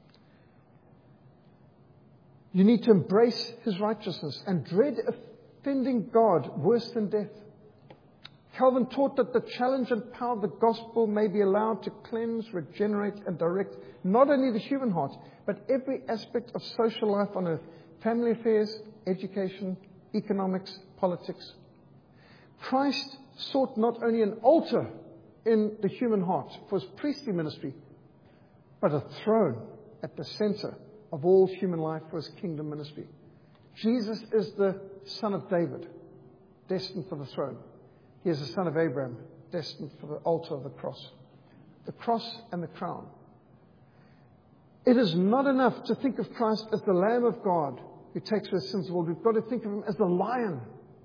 You need to embrace His righteousness and dread offending God worse than death. Calvin taught that the challenge and power of the gospel may be allowed to cleanse, regenerate, and direct not only the human heart, but every aspect of social life on earth. Family affairs, education, economics, politics. Christ sought not only an altar in the human heart for His priestly ministry, but a throne at the center of all human life for His kingdom ministry. Jesus is the son of David, destined for the throne. He is the son of Abraham, destined for the altar of the cross. The cross and the crown. It is not enough to think of Christ as the Lamb of God who takes away the sins of the world. We've got to think of Him as the Lion,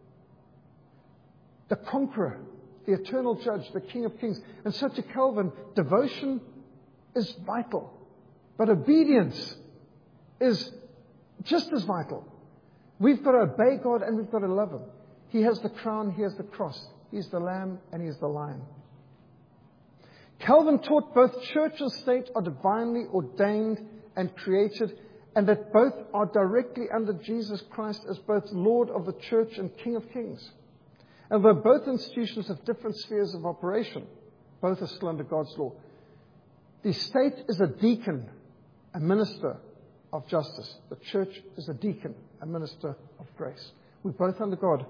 the Conqueror, the Eternal Judge, the King of Kings. And so to Calvin, devotion is vital, but obedience is just as vital. We've got to obey God and we've got to love Him. He has the crown, He has the cross. He's the Lamb and He is the Lion. Calvin taught both church and state are divinely ordained and created, and that both are directly under Jesus Christ as both Lord of the church and King of Kings. And though both institutions have different spheres of operation, both are still under God's law. The state is a deacon, a minister of justice. The church is a deacon, a minister of grace. We're both under God.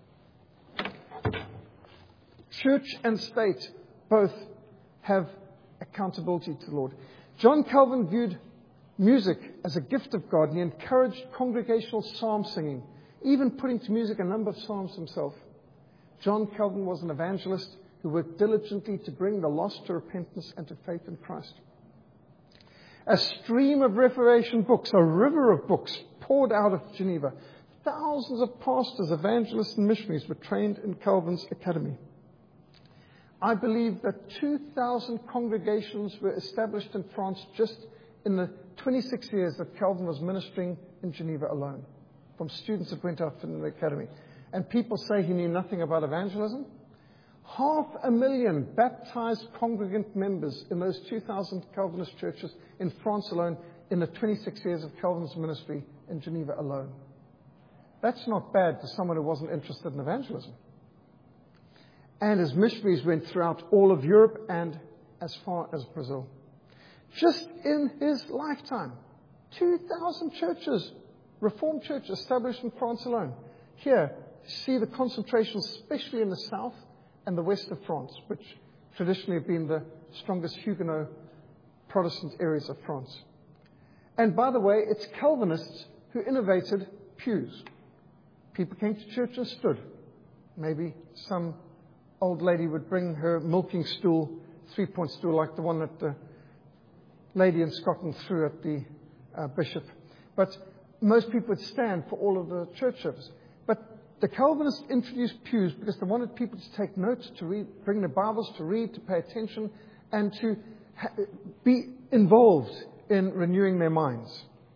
Church and state both have accountability to the Lord. John Calvin viewed music as a gift of God, and he encouraged congregational psalm singing, even putting to music a number of psalms himself. John Calvin was an evangelist who worked diligently to bring the lost to repentance and to faith in Christ. A stream of Reformation books, a river of books poured out of Geneva. Thousands of pastors, evangelists, and missionaries were trained in Calvin's academy. I believe that two thousand congregations were established in France just in the twenty-six years that Calvin was ministering in Geneva alone, from students that went out in the academy. And people say he knew nothing about evangelism. Half a million baptized congregant members in those two thousand Calvinist churches in France alone in the twenty-six years of Calvin's ministry in Geneva alone. That's not bad for someone who wasn't interested in evangelism. And his missionaries went throughout all of Europe and as far as Brazil. Just in his lifetime, two thousand churches, Reformed churches established in France alone. Here, see the concentration, especially in the south and the west of France, which traditionally have been the strongest Huguenot Protestant areas of France. And by the way, it's Calvinists who innovated pews. People came to church and stood. Maybe some old lady would bring her milking stool, three-point stool, like the one that the lady in Scotland threw at the uh, bishop. But most people would stand for all of the church service. But the Calvinists introduced pews because they wanted people to take notes, to read, bring their Bibles, to read, to pay attention, and to ha- be involved in renewing their minds.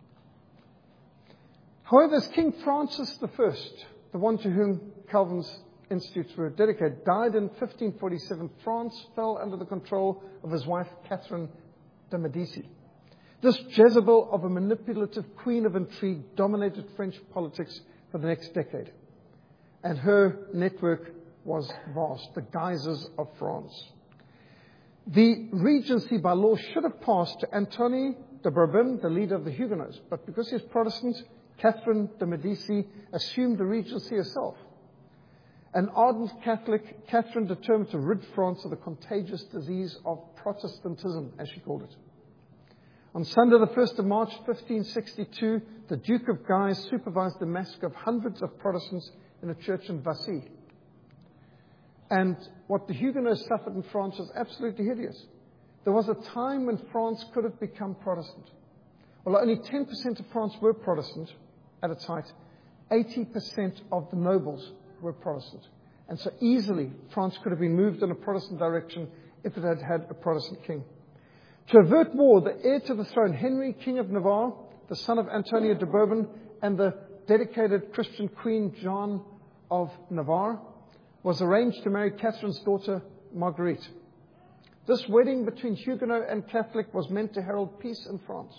However, as King Francis the First, the one to whom Calvin's institutes were dedicated, died in fifteen forty-seven, France fell under the control of his wife, Catherine de Medici. This Jezebel of a manipulative queen of intrigue dominated French politics for the next decade. And her network was vast, the Guises of France. The regency by law should have passed to Anthony de Bourbon, the leader of the Huguenots. But because he is Protestant, Catherine de Medici assumed the regency herself. An ardent Catholic, Catherine determined to rid France of the contagious disease of Protestantism, as she called it. On Sunday, the first of March, fifteen sixty-two, the Duke of Guise supervised the massacre of hundreds of Protestants in a church in Vassy. And what the Huguenots suffered in France was absolutely hideous. There was a time when France could have become Protestant. Well, only ten percent of France were Protestant at its height. eighty percent of the nobles were Protestant. And so easily, France could have been moved in a Protestant direction if it had had a Protestant king. To avert war, the heir to the throne, Henry, King of Navarre, the son of Antonio de Bourbon, and the dedicated Christian Queen John of Navarre, was arranged to marry Catherine's daughter, Marguerite. This wedding between Huguenot and Catholic was meant to herald peace in France.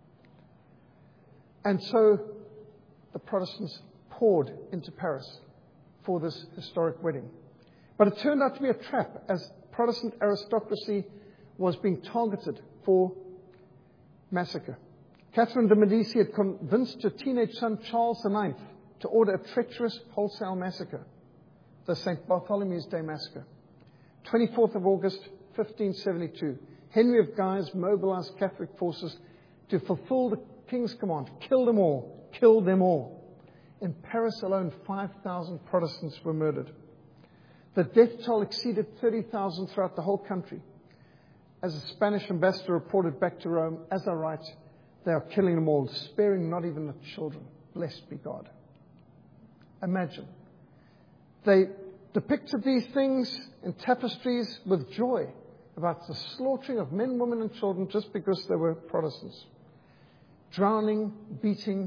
And so the Protestants poured into Paris for this historic wedding. But it turned out to be a trap, as Protestant aristocracy was being targeted for massacre. Catherine de Medici had convinced her teenage son, Charles the ninth, to order a treacherous wholesale massacre, the Saint Bartholomew's Day Massacre. twenty-fourth of August, fifteen seventy-two, Henry of Guise mobilized Catholic forces to fulfill the king's command, kill them all, kill them all. In Paris alone, five thousand Protestants were murdered. The death toll exceeded thirty thousand throughout the whole country. As a Spanish ambassador reported back to Rome, as I write, they are killing them all, sparing not even the children. Blessed be God. Imagine. They depicted these things in tapestries with joy about the slaughtering of men, women, and children just because they were Protestants. Drowning, beating,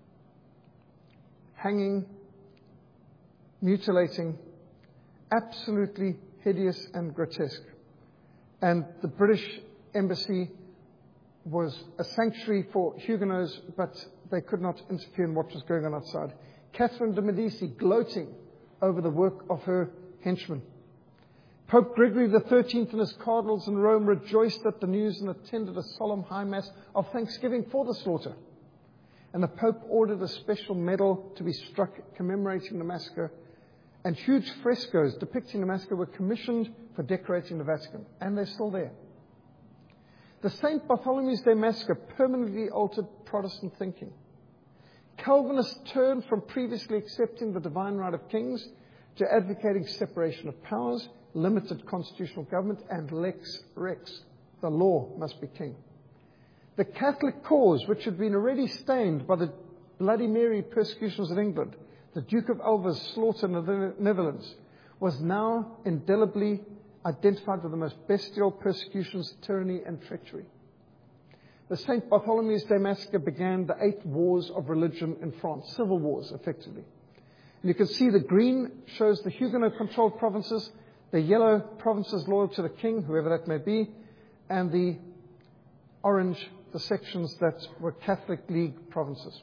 hanging, mutilating, absolutely hideous and grotesque. And the British embassy was a sanctuary for Huguenots, but they could not interfere in what was going on outside. Catherine de Medici gloating over the work of her henchmen. Pope Gregory the thirteenth and his cardinals in Rome rejoiced at the news and attended a solemn high mass of thanksgiving for the slaughter. And the Pope ordered a special medal to be struck commemorating the massacre, and huge frescoes depicting the massacre were commissioned for decorating the Vatican. And they're still there. The Saint Bartholomew's Day Massacre permanently altered Protestant thinking. Calvinists turned from previously accepting the divine right of kings to advocating separation of powers, limited constitutional government, and lex rex. The law must be king. The Catholic cause, which had been already stained by the Bloody Mary persecutions in England, the Duke of Alva's slaughter in the Netherlands, was now indelibly identified with the most bestial persecutions, tyranny, and treachery. The Saint Bartholomew's Day Massacre began the eight wars of religion in France, civil wars, effectively. And you can see the green shows the Huguenot-controlled provinces, the yellow provinces loyal to the king, whoever that may be, and the orange, the sections that were Catholic League provinces.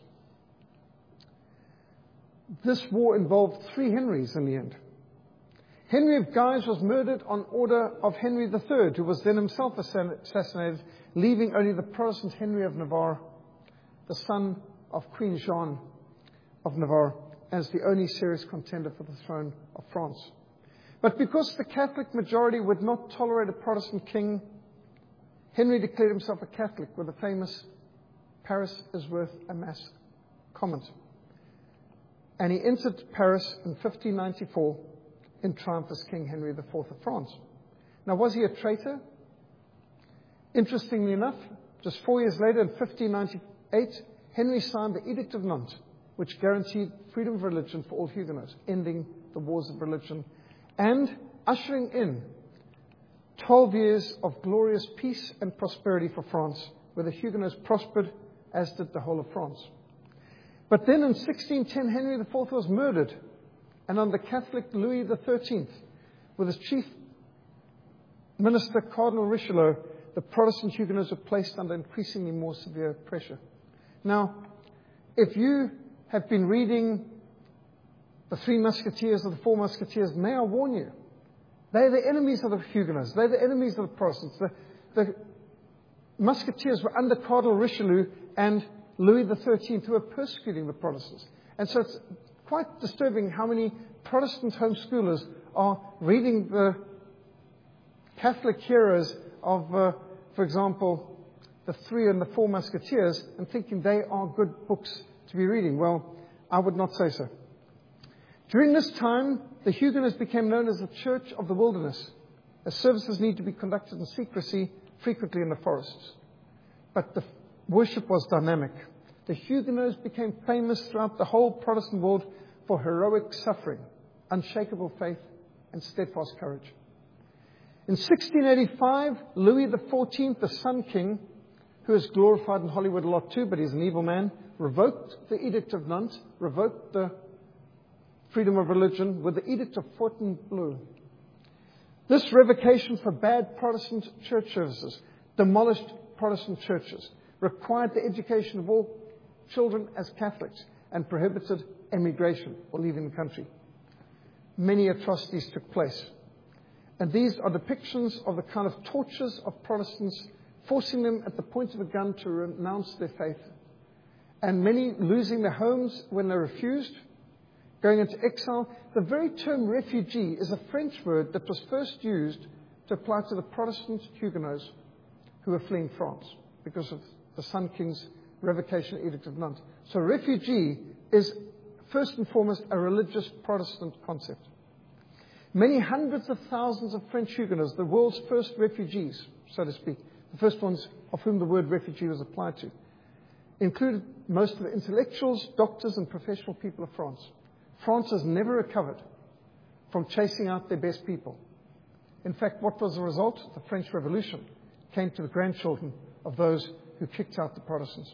This war involved three Henrys in the end. Henry of Guise was murdered on order of Henry the third, who was then himself assassinated, leaving only the Protestant Henry of Navarre, the son of Queen Jeanne of Navarre, as the only serious contender for the throne of France. But because the Catholic majority would not tolerate a Protestant king, Henry declared himself a Catholic with the famous Paris is worth a mass comment. And he entered Paris in fifteen ninety-four in triumph as King Henry the fourth of France. Now, was he a traitor? Interestingly enough, just four years later, in fifteen ninety-eight, Henry signed the Edict of Nantes, which guaranteed freedom of religion for all Huguenots, ending the wars of religion and ushering in twelve years of glorious peace and prosperity for France, where the Huguenots prospered, as did the whole of France. But then in sixteen ten, Henry the fourth was murdered, and under Catholic Louis the thirteenth, with his chief minister, Cardinal Richelieu, the Protestant Huguenots were placed under increasingly more severe pressure. Now, if you have been reading the Three Musketeers or the Four Musketeers, may I warn you, they're the enemies of the Huguenots. They're the enemies of the Protestants. The, the Musketeers were under Cardinal Richelieu and Louis the thirteenth, who were persecuting the Protestants. And so it's quite disturbing how many Protestant homeschoolers are reading the Catholic heroes of, uh, for example, the Three and the Four Musketeers, and thinking they are good books to be reading. Well, I would not say so. During this time, the Huguenots became known as the Church of the Wilderness, as services need to be conducted in secrecy, frequently in the forests. But the worship was dynamic. The Huguenots became famous throughout the whole Protestant world for heroic suffering, unshakable faith, and steadfast courage. In sixteen eighty-five, Louis the fourteenth, the Sun King, who is glorified in Hollywood a lot too, but he's an evil man, revoked the Edict of Nantes, revoked the freedom of religion with the Edict of Fontainebleau. This revocation for bad Protestant church services demolished Protestant churches, required the education of all children as Catholics, and prohibited emigration or leaving the country. Many atrocities took place. And these are depictions of the kind of tortures of Protestants, forcing them at the point of a gun to renounce their faith. And many losing their homes when they refused, going into exile. The very term refugee is a French word that was first used to apply to the Protestant Huguenots who were fleeing France because of the Sun King's revocation Edict of Nantes. So refugee is first and foremost a religious Protestant concept. Many hundreds of thousands of French Huguenots, the world's first refugees, so to speak, the first ones of whom the word refugee was applied to, included most of the intellectuals, doctors, and professional people of France. France has never recovered from chasing out their best people. In fact, what was the result? The French Revolution came to the grandchildren of those who kicked out the Protestants.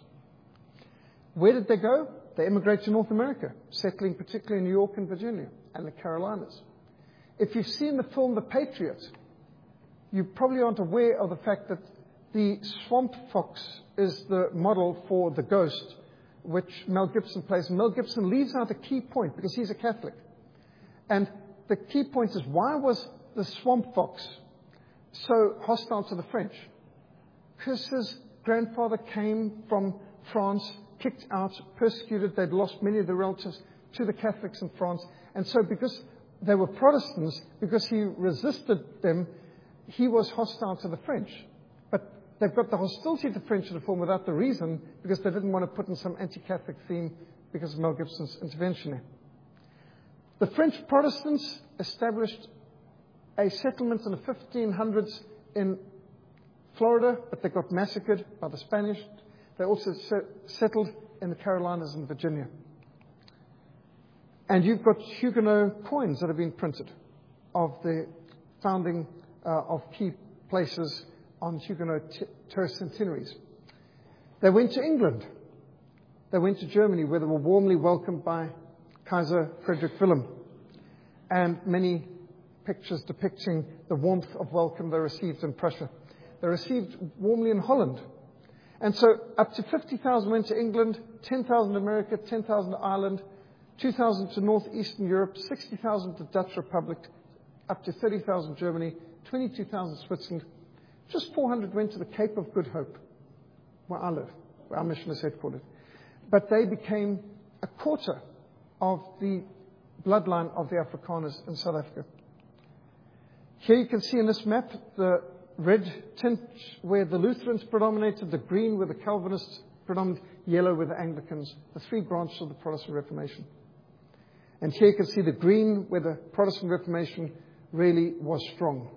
Where did they go? They immigrated to North America, settling particularly in New York and Virginia and the Carolinas. If you've seen the film The Patriot, you probably aren't aware of the fact that the swamp fox is the model for the ghost, which Mel Gibson plays. Mel Gibson leaves out a key point because he's a Catholic. And the key point is, why was the swamp fox so hostile to the French? Because his grandfather came from France, kicked out, persecuted. They'd lost many of their relatives to the Catholics in France. And so because they were Protestants, because he resisted them, he was hostile to the French. But they've got the hostility to the French in the film without the reason, because they didn't want to put in some anti-Catholic theme because of Mel Gibson's intervention there. The French Protestants established a settlement in the fifteen hundreds in Florida, but they got massacred by the Spanish. They also settled in the Carolinas and Virginia. And you've got Huguenot coins that have been printed of the founding uh, of key places on Huguenot t- tercentenaries. They went to England. They went to Germany, where they were warmly welcomed by Kaiser Frederick Wilhelm, and many pictures depicting the warmth of welcome they received in Prussia. They received warmly in Holland. And so up to fifty thousand went to England, ten thousand to America, ten thousand to Ireland, two thousand to northeastern Europe, sixty thousand to Dutch Republic, up to thirty thousand Germany, twenty-two thousand Switzerland. Just four hundred went to the Cape of Good Hope, where I live, where our mission is headquartered. But they became a quarter of the bloodline of the Afrikaners in South Africa. Here you can see in this map the red tint where the Lutherans predominated, the green where the Calvinists predominated, yellow where the Anglicans, the three branches of the Protestant Reformation. And here you can see the green where the Protestant Reformation really was strong.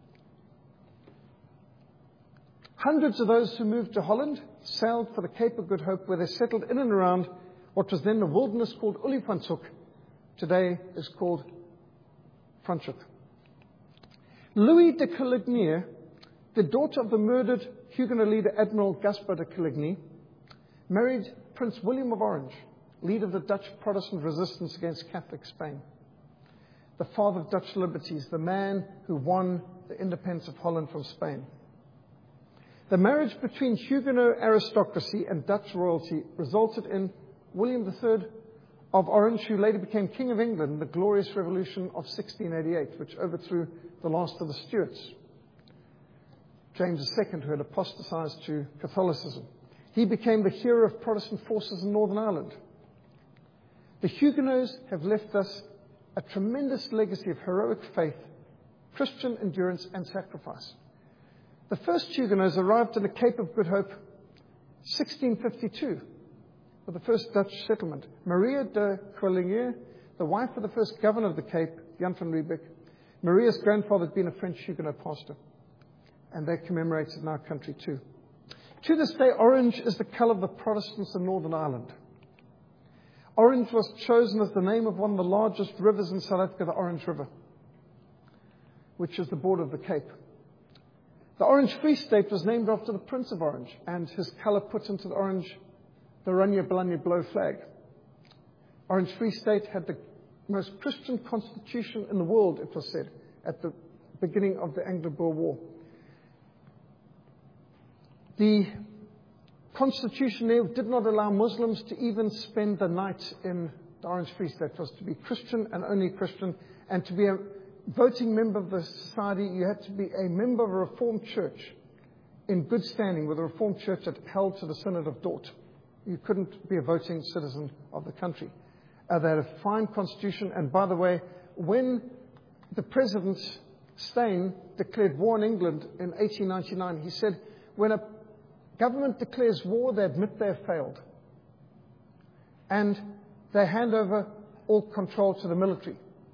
Hundreds of those who moved to Holland sailed for the Cape of Good Hope, where they settled in and around what was then the wilderness called Olifantshoek. Today is called Franschhoek. Louis de Coligny, the daughter of the murdered Huguenot leader Admiral Gaspar de Coligny, married Prince William of Orange, leader of the Dutch Protestant resistance against Catholic Spain, the father of Dutch liberties, the man who won the independence of Holland from Spain. The marriage between Huguenot aristocracy and Dutch royalty resulted in William the Third of Orange, who later became King of England in the Glorious Revolution of sixteen eighty-eight, which overthrew the last of the Stuarts. James the Second, who had apostatized to Catholicism. He became the hero of Protestant forces in Northern Ireland. The Huguenots have left us a tremendous legacy of heroic faith, Christian endurance, and sacrifice. The first Huguenots arrived in the Cape of Good Hope sixteen fifty-two, with the first Dutch settlement. Maria de Coligny, the wife of the first governor of the Cape, Jan van Riebeeck, Maria's grandfather had been a French Huguenot pastor, and they're commemorated in our country too. To this day, orange is the colour of the Protestants in Northern Ireland. Orange was chosen as the name of one of the largest rivers in South Africa, the Orange River, which is the border of the Cape. The Orange Free State was named after the Prince of Orange and his colour put into the orange, the Oranje Blanje Blauw flag. Orange Free State had the most Christian constitution in the world, it was said, at the beginning of the Anglo-Boer War. The constitution there did not allow Muslims to even spend the night in the Orange Free State. It was to be Christian and only Christian, and to be a voting member of the society, you had to be a member of a Reformed church in good standing with a Reformed church that held to the Synod of Dort. You couldn't be a voting citizen of the country. Uh, they had a fine constitution, and by the way, when the President Steyn declared war on England in eighteen ninety-nine, he said, when a government declares war, they admit they have failed. And they hand over all control to the military.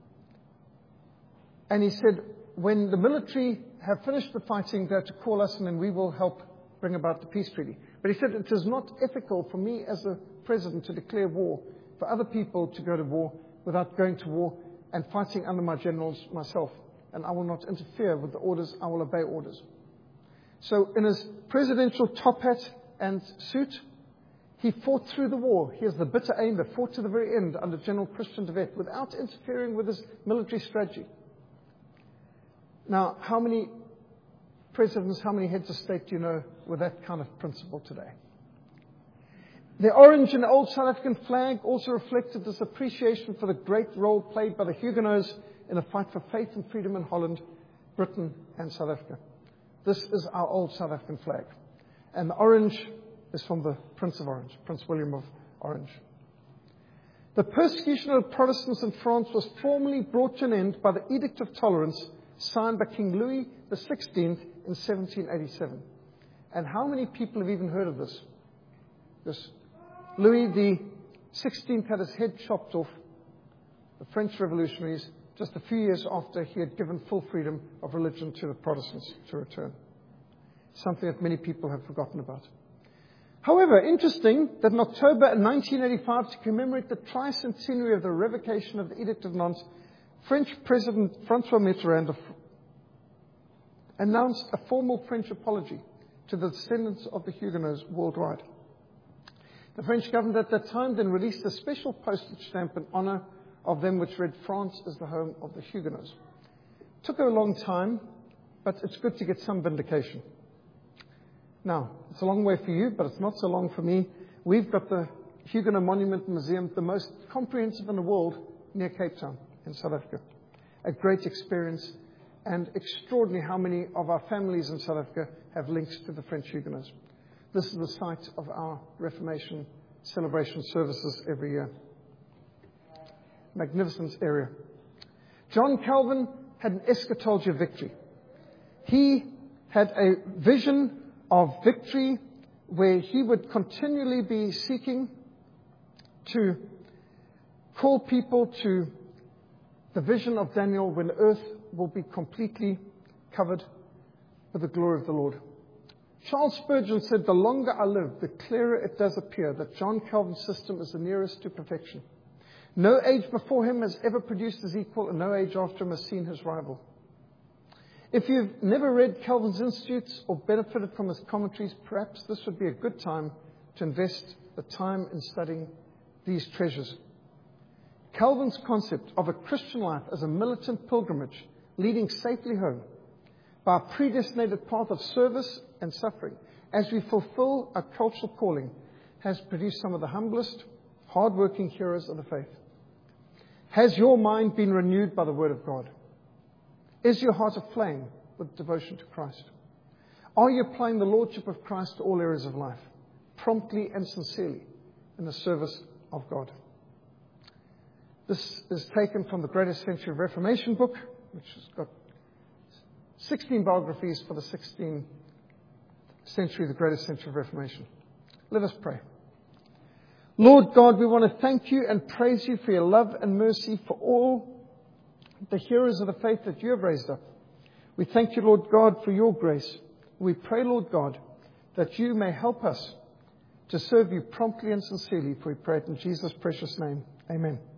And he said, when the military have finished the fighting, they're to call us and then we will help bring about the peace treaty. But he said, it is not ethical for me as a president to declare war, for other people to go to war without going to war and fighting under my generals myself. And I will not interfere with the orders, I will obey orders. So in his presidential top hat and suit, he fought through the war. He is the bitter aim that fought to the very end under General Christian de Wet without interfering with his military strategy. Now, how many presidents, how many heads of state do you know with that kind of principle today? The orange in the old South African flag also reflected this appreciation for the great role played by the Huguenots in the fight for faith and freedom in Holland, Britain, and South Africa. This is our old South African flag. And the orange is from the Prince of Orange, Prince William of Orange. The persecution of Protestants in France was formally brought to an end by the Edict of Tolerance signed by King Louis the sixteenth in seventeen eighty-seven. And how many people have even heard of this? This Louis the sixteenth had his head chopped off, the French revolutionaries, just a few years after he had given full freedom of religion to the Protestants to return. Something that many people have forgotten about. However, interesting that in October nineteen eighty-five, to commemorate the tricentenary of the revocation of the Edict of Nantes, French President François Mitterrand announced a formal French apology to the descendants of the Huguenots worldwide. The French government at that time then released a special postage stamp in honor of them which read, France is the home of the Huguenots. It took a long time, but it's good to get some vindication. Now, it's a long way for you, but it's not so long for me. We've got the Huguenot Monument Museum, the most comprehensive in the world, near Cape Town in South Africa. A great experience, and extraordinary how many of our families in South Africa have links to the French Huguenots. This is the site of our Reformation celebration services every year. Magnificent area. John Calvin had an eschatology of victory. He had a vision of victory where he would continually be seeking to call people to the vision of Daniel when earth will be completely covered with the glory of the Lord. Charles Spurgeon said, the longer I live, the clearer it does appear that John Calvin's system is the nearest to perfection. No age before him has ever produced his equal, and no age after him has seen his rival. If you've never read Calvin's Institutes or benefited from his commentaries, perhaps this would be a good time to invest the time in studying these treasures. Calvin's concept of a Christian life as a militant pilgrimage leading safely home by a predestinated path of service and suffering, as we fulfill our cultural calling, has produced some of the humblest, hard-working heroes of the faith. Has your mind been renewed by the Word of God? Is your heart aflame with devotion to Christ? Are you applying the Lordship of Christ to all areas of life, promptly and sincerely, in the service of God? This is taken from the Greatest Century Reformation book, which has got sixteen biographies for the sixteenth century, the Greatest Century Reformation. Let us pray. Lord God, we want to thank you and praise you for your love and mercy for all the heroes of the faith that you have raised up. We thank you, Lord God, for your grace. We pray, Lord God, that you may help us to serve you promptly and sincerely, for we pray it in Jesus' precious name. Amen.